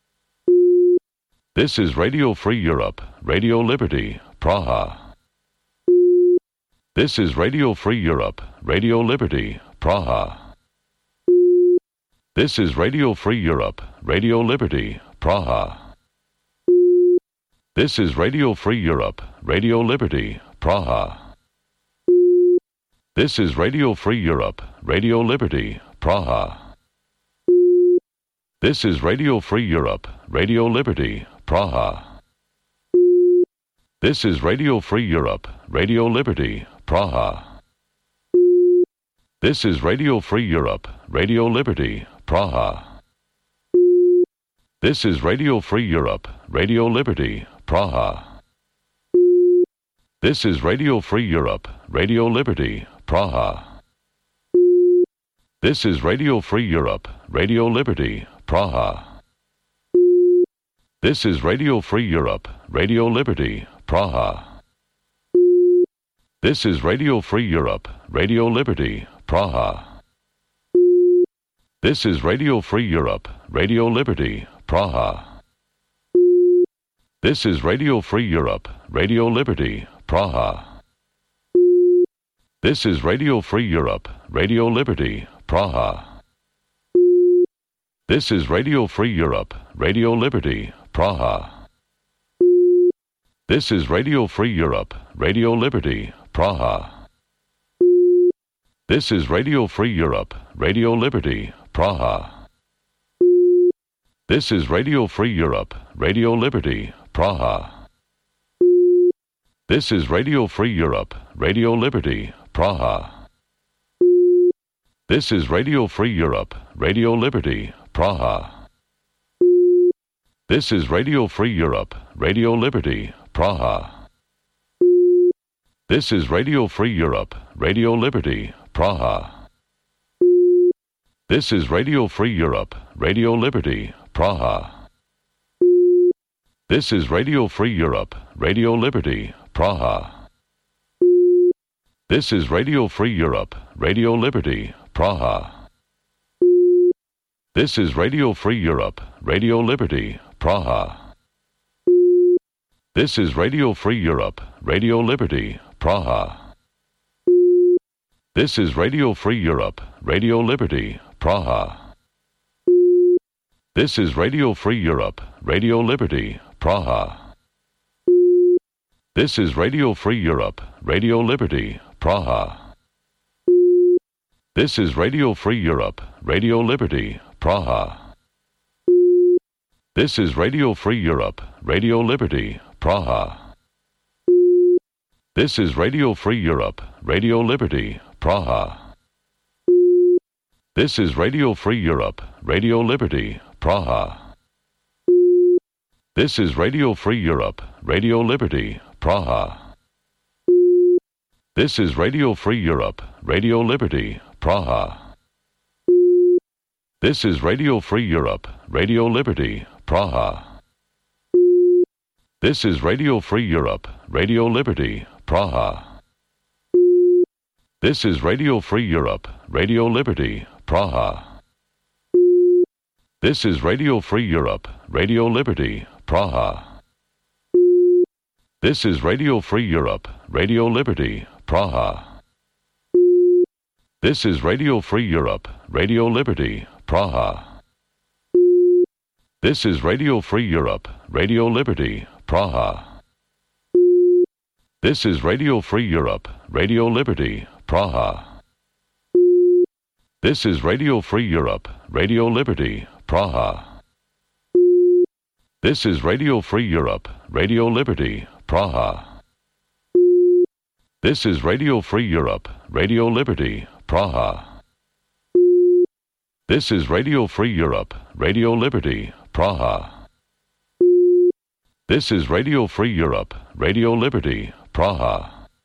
Speaker 1: This is Radio Free Europe, Radio Liberty, Praha. This is Radio Free Europe, Radio Liberty, Praha. This is Radio Free Europe, Radio Liberty, Praha. This is Radio Free Europe, Radio Liberty, Praha. This is Radio Free Europe, Radio Liberty, Praha. This is Radio Free Europe, Radio Liberty, Praha. This is Radio Free Europe, Radio Liberty, Praha. This is Radio Free Europe, Radio Liberty, Praha. This is Radio Free Europe, Radio Liberty, Praha. This is Radio Free Europe, Radio Liberty, Praha. This is Radio Free Europe, Radio Liberty, Praha. This is Radio Free Europe, Radio Liberty, Praha. This is Radio Free Europe, Radio Liberty, Praha. This is Radio Free Europe, Radio Liberty, Praha. This is Radio Free Europe, Radio Liberty, Praha. This is Radio Free Europe, Radio Liberty, Praha. This is Radio Free Europe, Radio Liberty, Praha. This is Radio Free Europe, Radio Liberty, Praha. This is Radio Free Europe, Radio Liberty, Praha. This is Radio Free Europe, Radio Liberty, Praha. This is Radio Free Europe, Radio Liberty, Praha. This is Radio Free Europe, Radio Liberty, Praha. This is Radio Free Europe, Radio Liberty, Praha. This is Radio Free Europe, Radio Liberty, Praha. This is Radio Free Europe, Radio Liberty, Praha. This is Radio Free Europe, Radio Liberty, Praha. This is Radio Free Europe, Radio Liberty, Praha. This is Radio Free Europe, Radio Liberty, Praha. This is Radio Free Europe, Radio Liberty, Praha. This is Radio Free Europe, Radio Liberty, Praha. This is Radio Free Europe, Radio Liberty, Praha. This is Radio Free Europe, Radio Liberty, Praha. This is Radio Free Europe, Radio Liberty, Praha. This is Radio Free Europe, Radio Liberty, Praha. This is Radio Free Europe, Radio Liberty, Praha. This is Radio Free Europe, Radio Liberty, Praha. This is Radio Free Europe, Radio Liberty, Praha. This is Radio Free Europe, Radio Liberty, Praha. This is Radio Free Europe, Radio Liberty, Praha. This is Radio Free Europe, Radio Liberty, Praha. This is Radio Free Europe, Radio Liberty, Praha. This is Radio Free Europe, Radio Liberty, Praha. This is Radio Free Europe, Radio Liberty, Praha. This is Radio Free Europe, Radio Liberty, Praha. This is Radio Free Europe, Radio Liberty, Praha. This is Radio Free Europe, Radio Liberty, Praha. This is Radio Free Europe, Radio Liberty, Praha. This is Radio Free Europe, Radio Liberty, Praha. This is Radio Free Europe, Radio Liberty, Praha. This is Radio Free Europe, Radio Liberty, Praha. This is Radio Free Europe, Radio Liberty, Praha.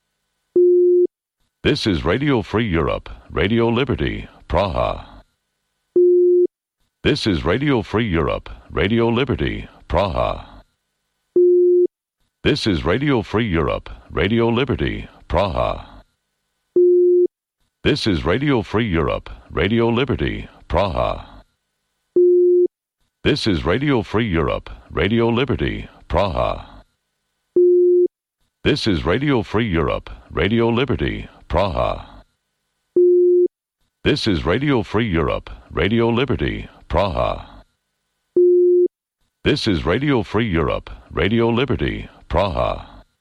Speaker 1: This is Radio Free Europe, Radio Liberty, Praha. This is Radio Free Europe, Radio Liberty, Praha. This is Radio Free Europe, Radio Liberty, Praha. This is Radio Free Europe, Radio Liberty, Praha. This is Radio Free Europe, Radio Liberty, Praha. This is Radio Free Europe, Radio Liberty, Praha. This is Radio Free Europe, Radio Liberty, Praha. This is Radio Free Europe, Radio Liberty, Praha.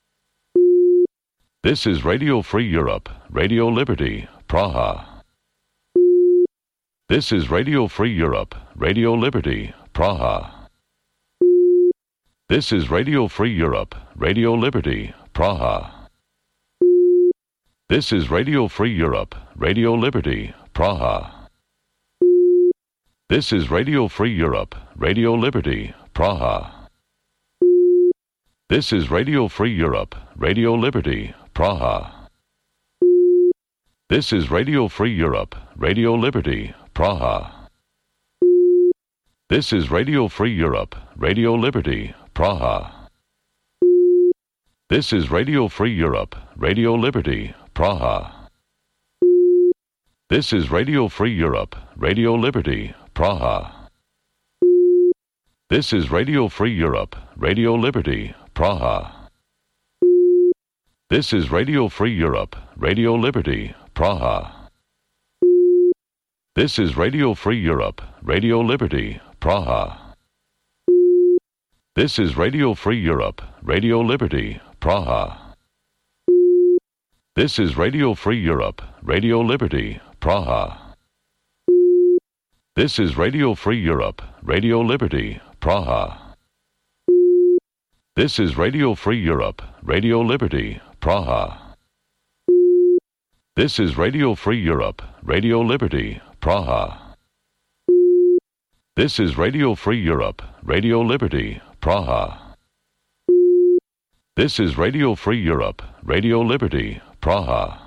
Speaker 1: This is Radio Free Europe, Radio Liberty, Praha. This is Radio Free Europe, Radio Liberty, Praha. This is Radio Free Europe, Radio Liberty, Praha. This is Radio Free Europe, Radio Liberty, Praha. This is Radio Free Europe, Radio Liberty, Praha. This is Radio Free Europe, Radio Liberty, Praha. This is Radio Free Europe, Radio Liberty, Praha. This is Radio Free Europe, Radio Liberty, Praha. This is Radio Free Europe, Radio Liberty, Praha. This is Radio Free Europe, Radio Liberty, Praha. This is Radio Free Europe, Radio Liberty, Praha. This is Radio Free Europe, Radio Liberty, Praha. This is Radio Free Europe, Radio Liberty, Praha. This is Radio Free Europe, Radio Liberty, Praha. This is Radio Free Europe, Radio Liberty, Praha. This is Radio Free Europe, Radio Liberty, Praha. This is Radio Free Europe, Radio Liberty, Praha. This is Radio Free Europe, Radio Liberty, Praha. This is Radio Free Europe, Radio Liberty, Praha. This is Radio Free Europe, Radio Liberty, Praha.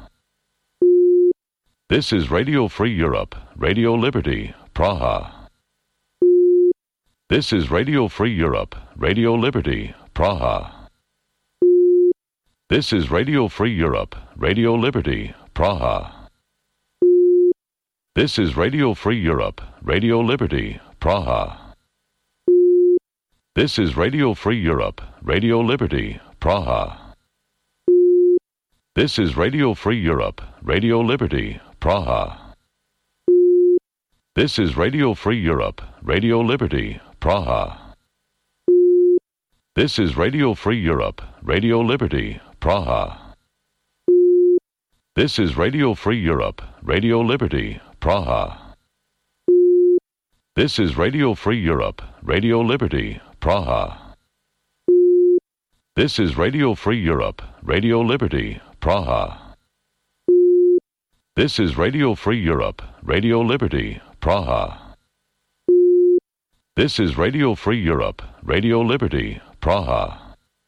Speaker 1: This is Radio Free Europe, Radio Liberty, Praha. This is Radio Free Europe, Radio Liberty, Praha. This is Radio Free Europe, Radio Liberty, Praha. This is Radio Free Europe, Radio Liberty, Praha. This is Radio Free Europe, Radio Liberty, Praha. This is Radio Free Europe, Radio Liberty, Praha. This is Radio Free Europe, Radio Liberty, Praha. This is Radio Free Europe, Radio Liberty, Praha. This is Radio Free Europe, Radio Liberty, Praha. This is Radio Free Europe, Radio Liberty, Praha. This is Radio Free Europe, Radio Liberty, Praha. This is Radio Free Europe, Radio Liberty, Praha. This is Radio Free Europe, Radio Liberty, Praha.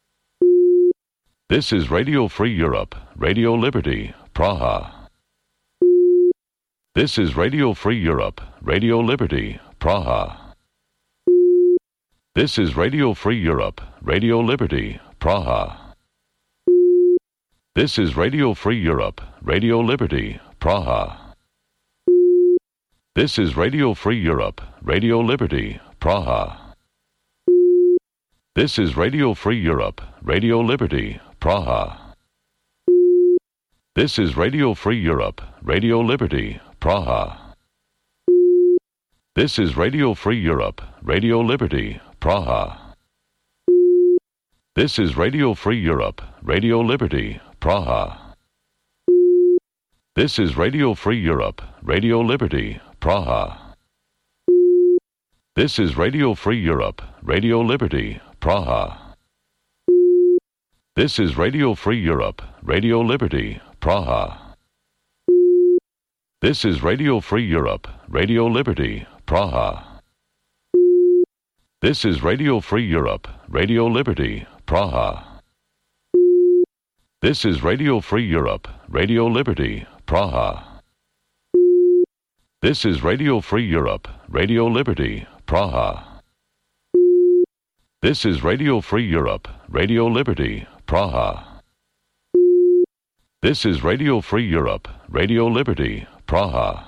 Speaker 1: This is Radio Free Europe, Radio Liberty, Praha. This is Radio Free Europe, Radio Liberty, Praha. This is Radio Free Europe, Radio Liberty, Praha. This is Radio Free Europe, Radio Liberty, Praha. This is Radio Free Europe, Radio Liberty, Praha. This is Radio Free Europe, Radio Liberty, Praha. This is Radio Free Europe, Radio Liberty, Praha. This is Radio Free Europe, Radio Liberty, Praha. This is Radio Free Europe, Radio Liberty, Praha. This is Radio Free Europe, Radio Liberty, Praha. This is Radio Free Europe, Radio Liberty, Praha. This is Radio Free Europe, Radio Liberty, Praha. This is Radio Free Europe, Radio Liberty, Praha. This is Radio Free Europe, Radio Liberty, Praha. This is Radio Free Europe, Radio Liberty, Praha. This is Radio Free Europe, Radio Liberty, Praha. This is Radio Free Europe, Radio Liberty, Praha. This is Radio Free Europe, Radio Liberty, Praha.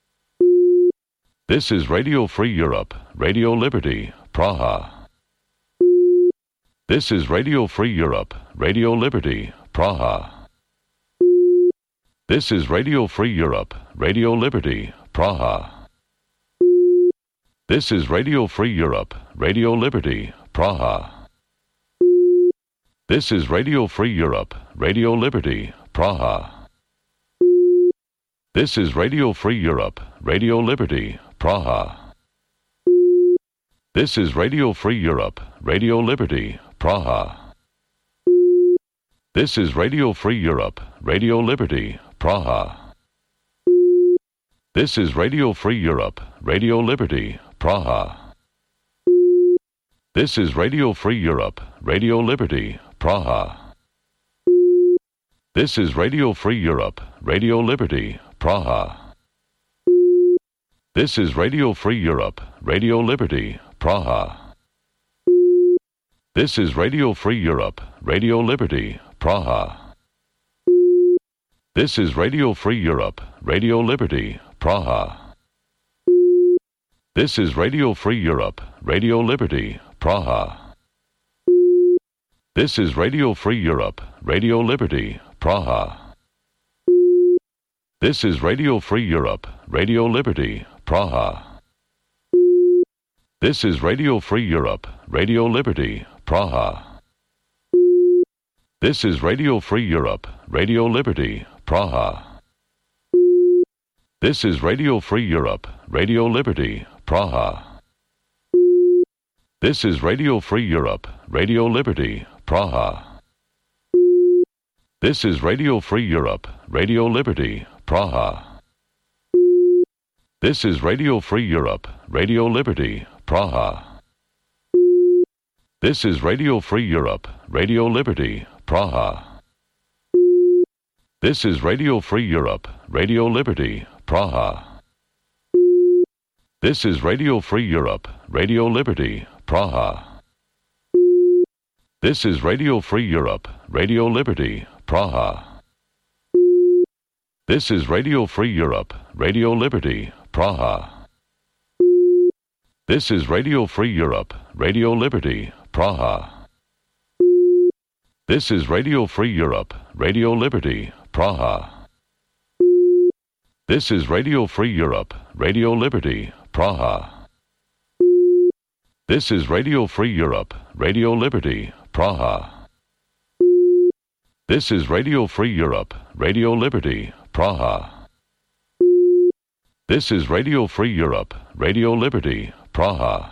Speaker 1: This is Radio Free Europe, Radio Liberty, Praha. This is Radio Free Europe, Radio Liberty, Praha. This is Radio Free Europe, Radio Liberty, Praha. This is Radio Free Europe, Radio Liberty, Praha. This is Radio Free Europe, Radio Liberty, Praha. This is Radio Free Europe, Radio Liberty, Praha. This is Radio Free Europe, Radio Liberty, Praha. This is Radio Free Europe, Radio Liberty, Praha. This is Radio Free Europe, Radio Liberty, Praha. This is Radio Free Europe, Radio Liberty, Praha. This is Radio Free Europe, Radio Liberty, Praha. This is Radio Free Europe, Radio Liberty, Praha. This is Radio Free Europe, Radio Liberty, Praha. This is Radio Free Europe, Radio Liberty, Praha. This is Radio Free Europe, Radio Liberty, Praha. This is Radio Free Europe, Radio Liberty, Praha. This is Radio Free Europe, Radio Liberty, Praha. This is Radio Free Europe, Radio Liberty, Praha. This is Radio Free Europe, Radio Liberty, Praha. This is Radio Free Europe, Radio Liberty, Praha. This is Radio Free Europe, Radio Liberty, Praha. This is Radio Free Europe, Radio Liberty, Praha. This is Radio Free Europe, Radio Liberty, Praha. This is Radio Free Europe, Radio Liberty, Praha. This is Radio Free Europe, Radio Liberty, Praha. This is Radio Free Europe, Radio Liberty, Praha. This is Radio Free Europe, Radio Liberty, Praha. This is Radio Free Europe, Radio Liberty, Praha. This is Radio Free Europe, Radio Liberty, Praha. This is Radio Free Europe, Radio Liberty, Praha. This is Radio Free Europe, Radio Liberty, Praha. This is Radio Free Europe, Radio Liberty, Praha. This is Radio Free Europe, Radio Liberty, Praha. This is Radio Free Europe, Radio Liberty, Praha.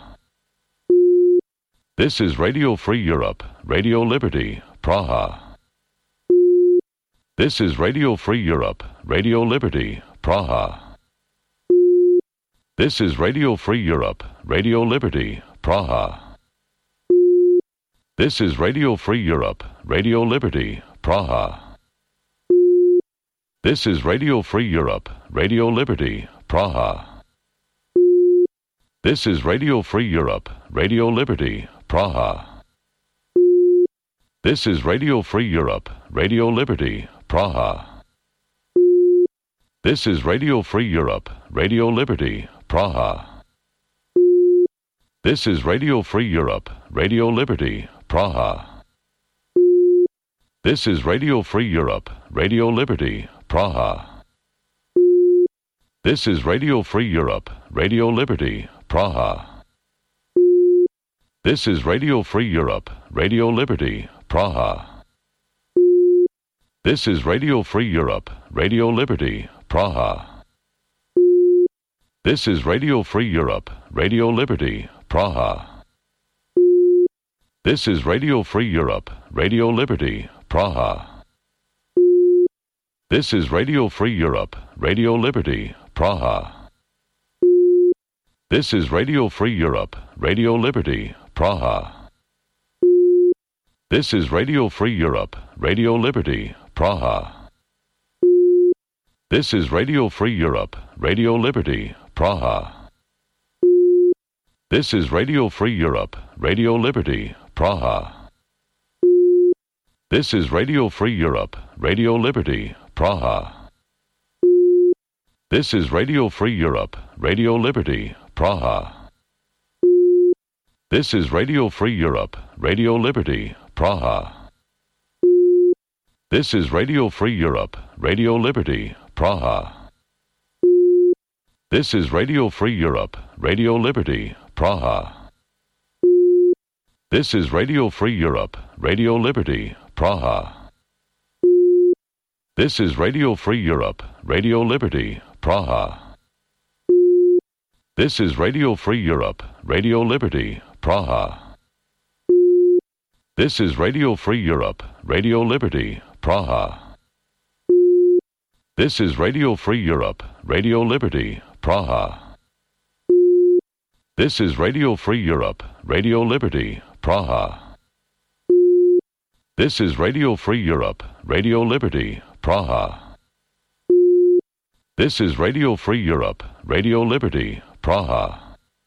Speaker 1: This is Radio Free Europe, Radio Liberty, Praha. This is Radio Free Europe, Radio Liberty, Praha. This is Radio Free Europe, Radio Liberty, Praha. This is Radio Free Europe, Radio Liberty, Praha. This is Radio Free Europe, Radio Liberty, Praha. This is Radio Free Europe, Radio Liberty, Praha. This is Radio Free Europe, Radio Liberty, Praha. This is Radio Free Europe, Radio Liberty, Praha. This is Radio Free Europe, Radio Liberty, Praha. This is Radio Free Europe, Radio Liberty, Praha. This is Radio Free Europe, Radio Liberty, Praha. This is Radio Free Europe, Radio Liberty, Praha. This is Radio Free Europe, Radio Liberty, Praha. This is Radio Free Europe, Radio Liberty, Praha. This is Radio Free Europe, Radio Liberty, Praha. This is Radio Free Europe, Radio Liberty, Praha. This is Radio Free Europe, Radio Liberty, Praha. This is Radio Free Europe, Radio Liberty, Praha. This is Radio Free Europe, Radio Liberty, Praha. This is Radio Free Europe, Radio Liberty, Praha. This is Radio Free Europe, Radio Liberty, Praha. This is Radio Free Europe, Radio Liberty, Praha. This is Radio Free Europe, Radio Liberty, Praha. This is Radio Free Europe, Radio Liberty, Praha. This is Radio Free Europe, Radio Liberty, Praha. This is Radio Free Europe, Radio Liberty, Praha. This is Radio Free Europe, Radio Liberty, Praha. This is Radio Free Europe, Radio Liberty, Praha. This is Radio Free Europe, Radio Liberty, Praha. This is Radio Free Europe, Radio Liberty, Praha. This is Radio Free Europe, Radio Liberty, Praha. This is Radio Free Europe, Radio Liberty, Praha. This is Radio Free Europe, Radio Liberty, Praha.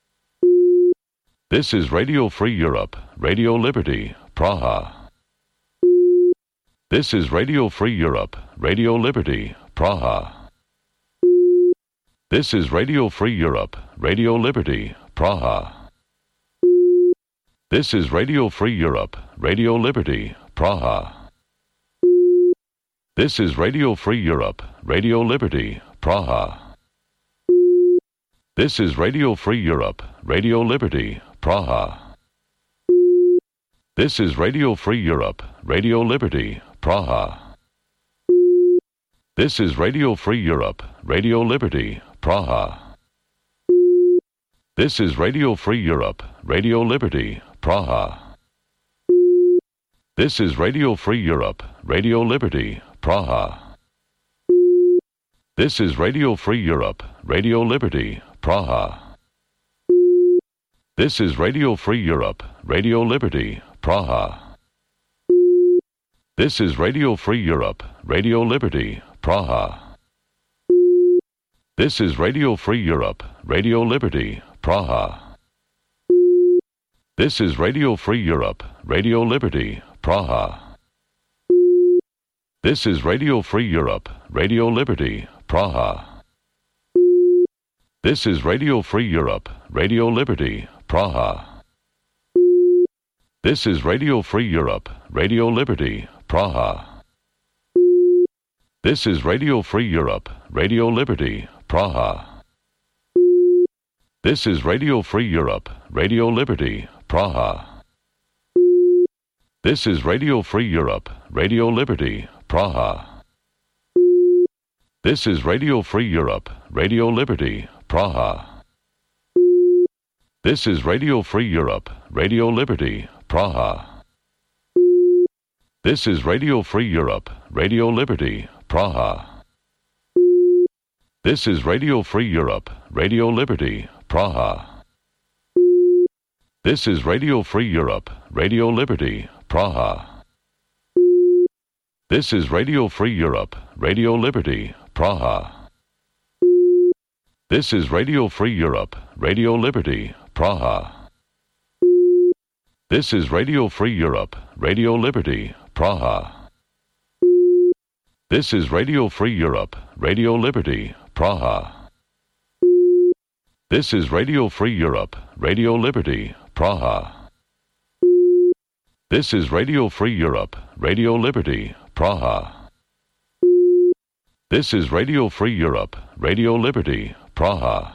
Speaker 1: This is Radio Free Europe, Radio Liberty, Praha. This is Radio Free Europe, Radio Liberty, Praha. This is Radio Free Europe, Radio Liberty, Praha. This is Radio Free Europe, Radio Liberty, Praha. This is Radio Free Europe, Radio Liberty, Praha. This is Radio Free Europe, Radio Liberty, Praha. This is Radio Free Europe, Radio Liberty, Praha. This is Radio Free Europe, Radio Liberty, Praha. This is Radio Free Europe, Radio Liberty, Praha. This is Radio Free Europe, Radio Liberty, Praha. This is Radio Free Europe, Radio Liberty, Praha. This is Radio Free Europe, Radio Liberty, Praha. This is Radio Free Europe, Radio Liberty, Praha. This is Radio Free Europe, Radio Liberty, Praha. This is Radio Free Europe, Radio Liberty, Praha. This is Radio Free Europe, Radio Liberty, Praha. This is Radio Free Europe, Radio Liberty, Praha. This is Radio Free Europe, Radio Liberty, Praha. This is Radio Free Europe, Radio Liberty, Praha. This is Radio Free Europe, Radio Liberty, Praha. This is Radio Free Europe, Radio Liberty, Praha. This is Radio Free Europe, Radio Liberty, Praha. This is Radio Free Europe, Radio Liberty, Praha. This is Radio Free Europe, Radio Liberty, Praha. This is Radio Free Europe, Radio Liberty, Praha. This is Radio Free Europe, Radio Liberty, Praha. This is Radio Free Europe, Radio Liberty, Praha. This is Radio Free Europe, Radio Liberty, Praha. This is Radio Free Europe, Radio Liberty, Praha. This is Radio Free Europe, Radio Liberty, Praha. This is Radio Free Europe, Radio Liberty, Praha. This is Radio Free Europe, Radio Liberty, Praha. This is Radio Free Europe, Radio Liberty, Praha.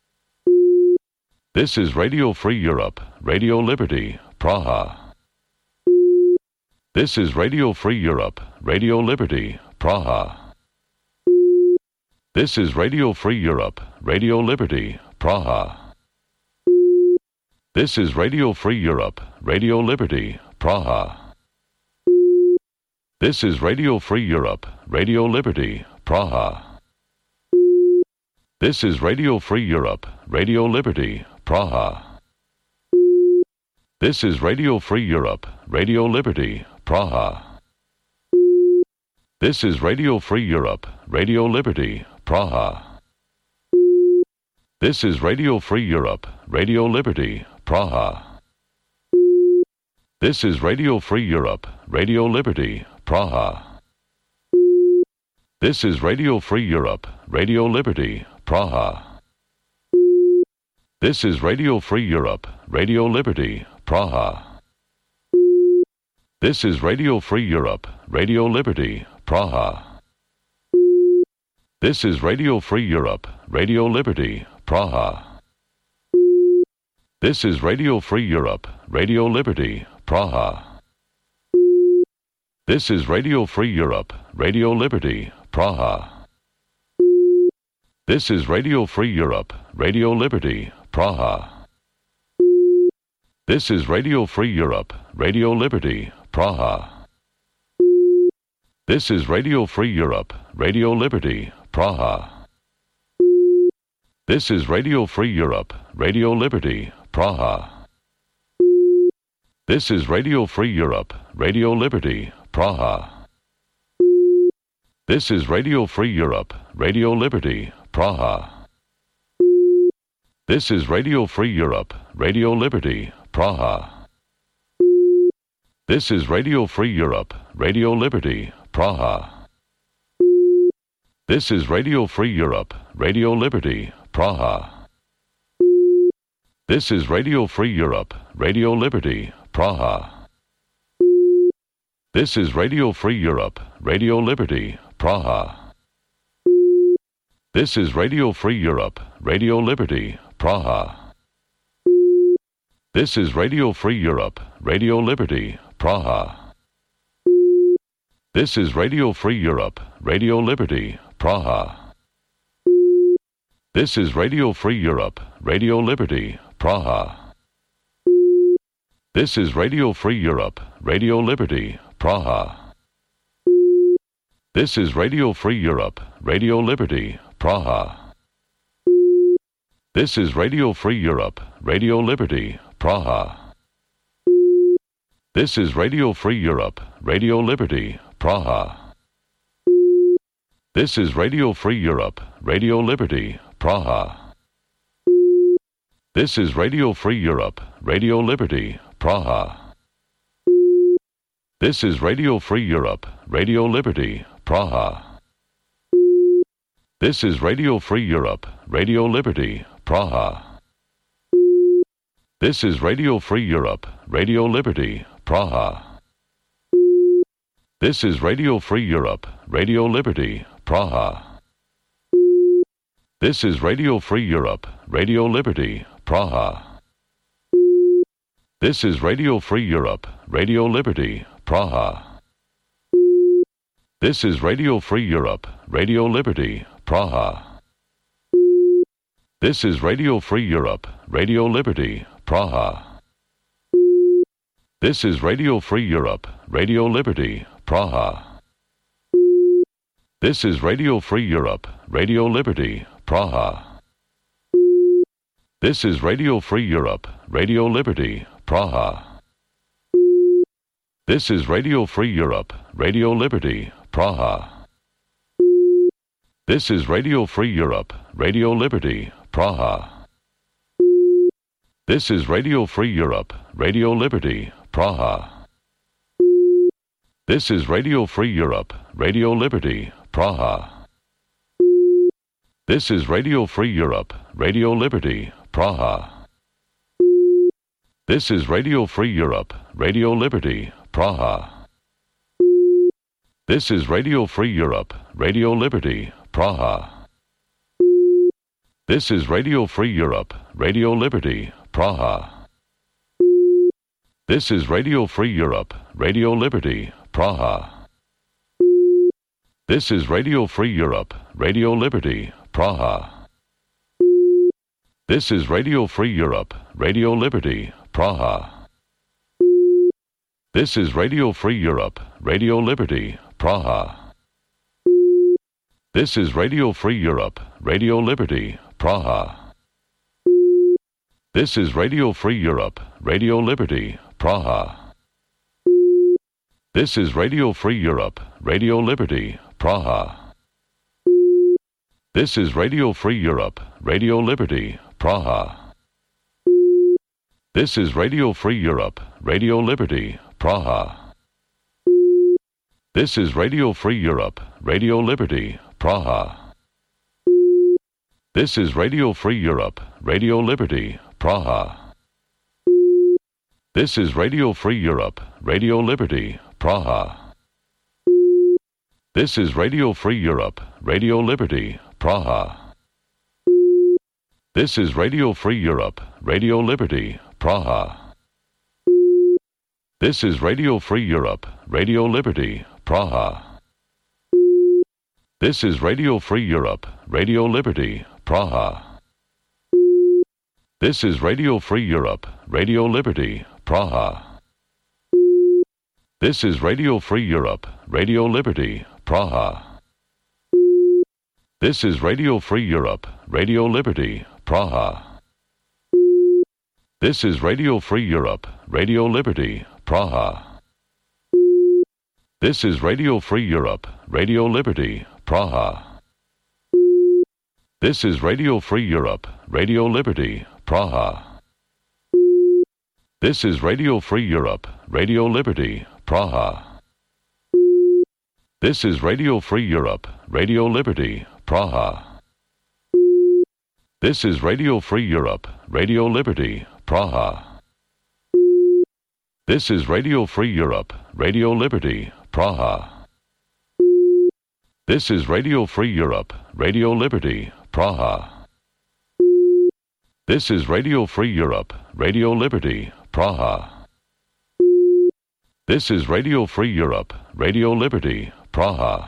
Speaker 1: This is Radio Free Europe, Radio Liberty, Praha. This is Radio Free Europe, Radio Liberty, Praha. This is Radio Free Europe, Radio Liberty, Praha. This is Radio Free Europe, Radio Liberty, Praha. This is Radio Free Europe, Radio Liberty, Praha. This is Radio Free Europe, Radio Liberty, Praha. This is Radio Free Europe, Radio Liberty, Praha. This is Radio Free Europe, Radio Liberty, Praha. This is Radio Free Europe, Radio Liberty, Praha. This is Radio Free Europe, Radio Liberty, Praha. This is Radio Free Europe, Radio Liberty, Praha. This is Radio Free Europe, Radio Liberty, Praha. This is Radio Free Europe, Radio Liberty, Praha. This is Radio Free Europe, Radio Liberty, Praha. This is Radio Free Europe, Radio Liberty, Praha. This is Radio Free Europe, Radio Liberty, Praha. This is Radio Free Europe, Radio Liberty, Praha. This is Radio Free Europe, Radio Liberty, Praha. This is Radio Free Europe, Radio Liberty, Praha. This is Radio Free Europe, Radio Liberty, Praha. This is Radio Free Europe, Radio Liberty, Praha. This is Radio Free Europe, Radio Liberty, Praha. This is Radio Free Europe, Radio Liberty, Praha. This is Radio Free Europe, Radio Liberty, Praha. This is Radio Free Europe, Radio Liberty, Praha. This is Radio Free Europe, Radio Liberty, Praha. This is Radio Free Europe, Radio Liberty, Praha. This is Radio Free Europe, Radio Liberty, Praha. This is Radio Free Europe, Radio Liberty, Praha. This is Radio Free Europe, Radio Liberty, Praha. This is Radio Free Europe, Radio Liberty, Praha. This is Radio Free Europe, Radio Liberty, Praha. This is Radio Free Europe, Radio Liberty, Praha. This is Radio Free Europe, Radio Liberty, Praha. This is Radio Free Europe, Radio Liberty, Praha. This is Radio Free Europe, Radio Liberty, Praha. This is Radio Free Europe, Radio Liberty, Praha. This is Radio Free Europe, Radio Liberty, Praha. This is Radio Free Europe, Radio Liberty, Praha. This is Radio Free Europe, Radio Liberty, Praha. This is Radio Free Europe, Radio Liberty, Praha. This is Radio Free Europe, Radio Liberty, Praha. This is Radio Free Europe, Radio Liberty, Praha. This is Radio Free Europe, Radio Liberty, Praha. This is Radio Free Europe, Radio Liberty, Praha. This is Radio Free Europe, Radio Liberty, Praha. This is Radio Free Europe, Radio Liberty, Praha. This is Radio Free Europe, Radio Liberty, Praha. This is Radio Free Europe, Radio Liberty, Praha. This is Radio Free Europe, Radio Liberty, Praha. This is Radio Free Europe, Radio Liberty, Praha. This is Radio Free Europe, Radio Liberty, Praha. This is Radio Free Europe, Radio Liberty, Praha. This is Radio Free Europe, Radio Liberty, Praha. This is Radio Free Europe, Radio Liberty, Praha. This is Radio Free Europe, Radio Liberty, Praha. This is Radio Free Europe, Radio Liberty, Praha. This is Radio Free Europe, Radio Liberty, Praha. This is Radio Free Europe, Radio Liberty, Praha. This is Radio Free Europe, Radio Liberty, Praha. This is Radio Free Europe, Radio Liberty, Praha. This is Radio Free Europe, Radio Liberty, Praha. This is Radio Free Europe, Radio Liberty, Praha. This is Radio Free Europe, Radio Liberty, Praha. This is Radio Free Europe, Radio Liberty, Praha. This is Radio Free Europe, Radio Liberty, Praha. This is Radio Free Europe, Radio Liberty, Praha. This is Radio Free Europe, Radio Liberty, Praha. This is Radio Free Europe, Radio Liberty, Praha. This is Radio Free Europe, Radio Liberty, Praha. This is Radio Free Europe, Radio Liberty, Praha. This is Radio Free Europe, Radio Liberty, Praha. This is Radio Free Europe, Radio Liberty, Praha. This is Radio Free Europe, Radio Liberty, Praha. This is Radio Free Europe, Radio Liberty, Praha. This is Radio Free Europe, Radio Liberty, Praha. This is Radio Free Europe, Radio Liberty, Praha. This is Radio Free Europe, Radio Liberty, Praha. This is Radio Free Europe, Radio Liberty, Praha. This is Radio Free Europe, Radio Liberty, Praha. This is Radio Free Europe, Radio Liberty, Praha. This is Radio Free Europe, Radio Liberty, Praha. This is Radio Free Europe, Radio Liberty, Praha. This is Radio Free Europe, Radio Liberty, Praha. This is Radio Free Europe, Radio Liberty, Praha.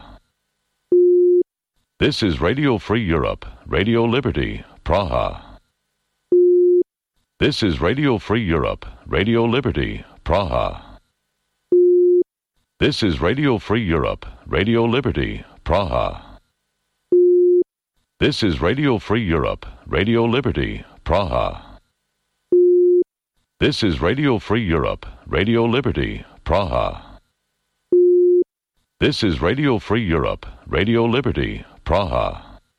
Speaker 1: This is Radio Free Europe, Radio Liberty, Praha. This is Radio Free Europe, Radio Liberty, Praha. This is Radio Free Europe, Radio Liberty, Praha. This is Radio Free Europe, Radio Liberty, Praha. This is Radio Free Europe, Radio Liberty, Praha. This is Radio Free Europe, Radio Liberty, Praha.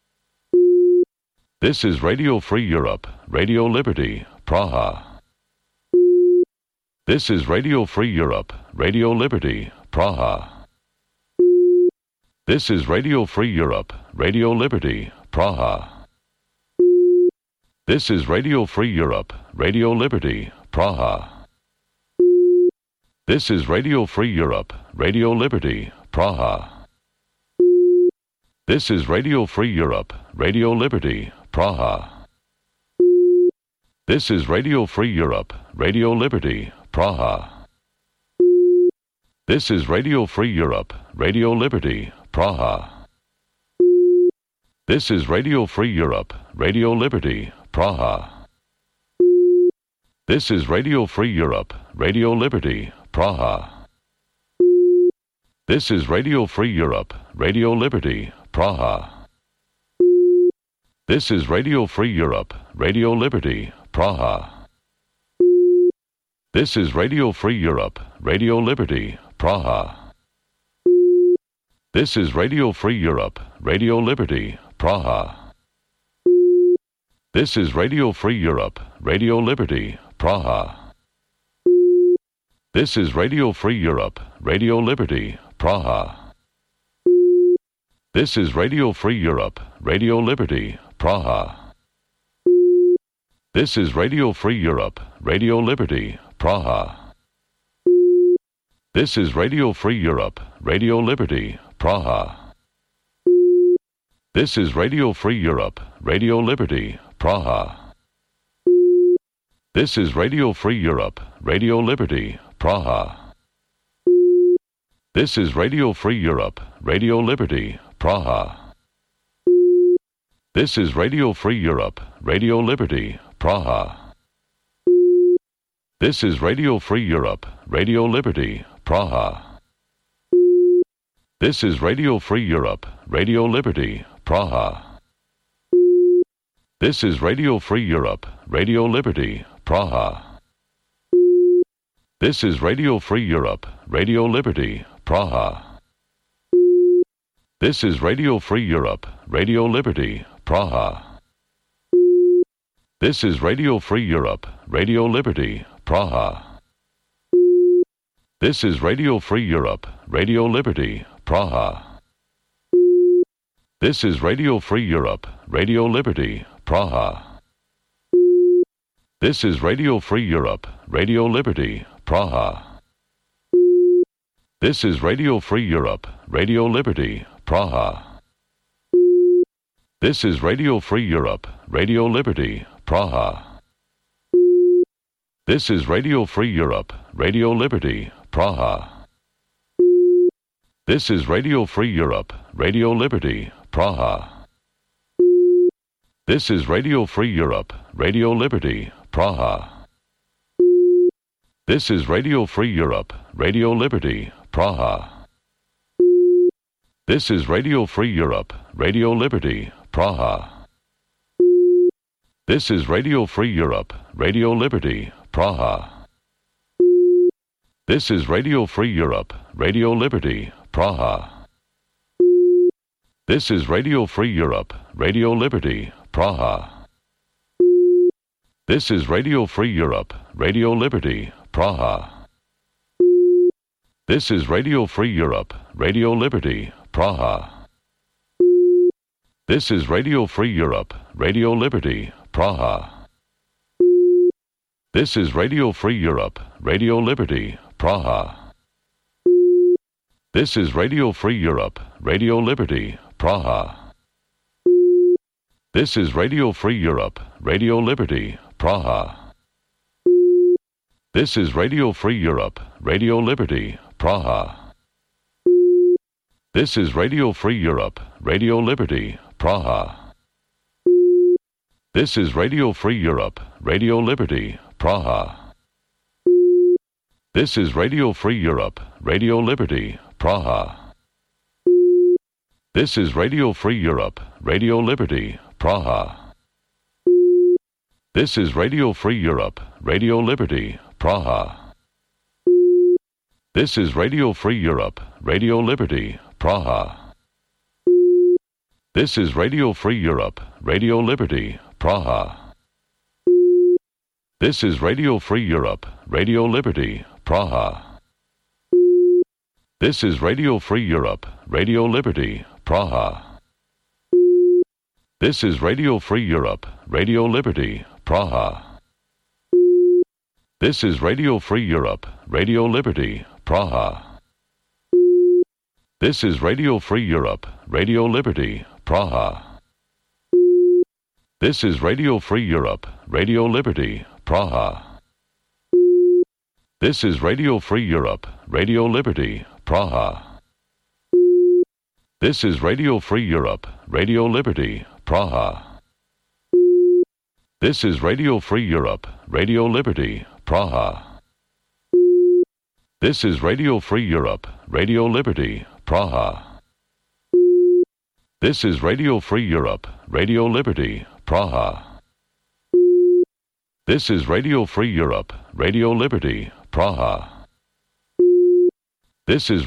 Speaker 1: This is Radio Free Europe, Radio Liberty, Praha. This is Radio Free Europe, Radio Liberty, Praha. This is Radio Free Europe, Radio Liberty, Praha. This is Radio Free Europe, Radio Liberty, Praha. This is Radio Free Europe, Radio Liberty, Praha. This is Radio Free Europe, Radio Liberty, Praha. This is Radio Free Europe, Radio Liberty, Praha. This is Radio Free Europe, Radio Liberty, Praha. This is Radio Free Europe, Radio Liberty, Praha. This is Radio Free Europe, Radio Liberty, Praha. This is Radio Free Europe, Radio Liberty, Praha. This is Radio Free Europe, Radio Liberty, Praha. This is Radio Free Europe, Radio Liberty, Praha. This is Radio Free Europe, Radio Liberty, Praha. This is Radio Free Europe, Radio Liberty, Praha. This is Radio Free Europe, Radio Liberty, Praha. This is Radio Free Europe, Radio Liberty, Praha. This is Radio Free Europe, Radio Liberty, Praha. This is Radio Free Europe, Radio Liberty, Praha. This is Radio Free Europe, Radio Liberty, Praha. This is Radio Free Europe, Radio Liberty, Praha. This is Radio Free Europe, Radio Liberty, Praha. This is Radio Free Europe, Radio Liberty, Praha. This is Radio Free Europe, Radio Liberty, Praha. This is Radio Free Europe, Radio Liberty, Praha. This is Radio Free Europe, Radio Liberty, Praha. This is Radio Free Europe, Radio Liberty, Praha. This is Radio Free Europe, Radio Liberty, Praha. This is Radio Free Europe, Radio Liberty, Praha. This is Radio Free Europe, Radio Liberty, Praha. This is Radio Free Europe, Radio Liberty, Praha. This is Radio Free Europe, Radio Liberty, Praha. This is Radio Free Europe, Radio Liberty, Praha. This is Radio Free Europe, Radio Liberty, Praha. This is Radio Free Europe, Radio Liberty, Praha. This is Radio Free Europe, Radio Liberty, Praha. This is Radio Free Europe, Radio Liberty, Praha. This is Radio Free Europe, Radio Liberty, Praha. This is Radio Free Europe, Radio Liberty, Praha. This is Radio Free Europe, Radio Liberty, Praha. This is Radio Free Europe, Radio Liberty, Praha. This is Radio Free Europe, Radio Liberty, Praha. This is Radio Free Europe, Radio Liberty, Praha. This is Radio Free Europe, Radio Liberty, Praha. This is Radio Free Europe, Radio Liberty, Praha. This is Radio Free Europe, Radio Liberty, Praha. This is Radio Free Europe, Radio Liberty, Praha. This is Radio Free Europe, Radio Liberty, Praha. This is Radio Free Europe, Radio Liberty, Praha. This is Radio Free Europe, Radio Liberty, Praha. This is Radio Free Europe, Radio Liberty, Praha. This is Radio Free Europe, Radio Liberty, Praha. This is Radio Free Europe, Radio Liberty, Praha. This is Radio Free Europe, Radio Liberty, Praha. This is Radio Free Europe, Radio Liberty, Praha. This is Radio Free Europe, Radio Liberty, Praha. This is Radio Free Europe, Radio Liberty, Praha. This is Radio Free Europe, Radio Liberty, Praha. This is Radio Free Europe, Radio Liberty, Praha. This is Radio Free Europe, Radio Liberty, Praha. This is Radio Free Europe, Radio Liberty, Praha. This is Radio Free Europe, Radio Liberty, Praha. This is Radio Free Europe, Radio Liberty, Praha. This is Radio Free Europe, Radio Liberty, Praha. This is Radio Free Europe, Radio Liberty, Praha. This is Radio Free Europe, Radio Liberty, Praha. This is Radio Free Europe, Radio Liberty, Praha. This is Radio Free Europe, Radio Liberty, Praha. This is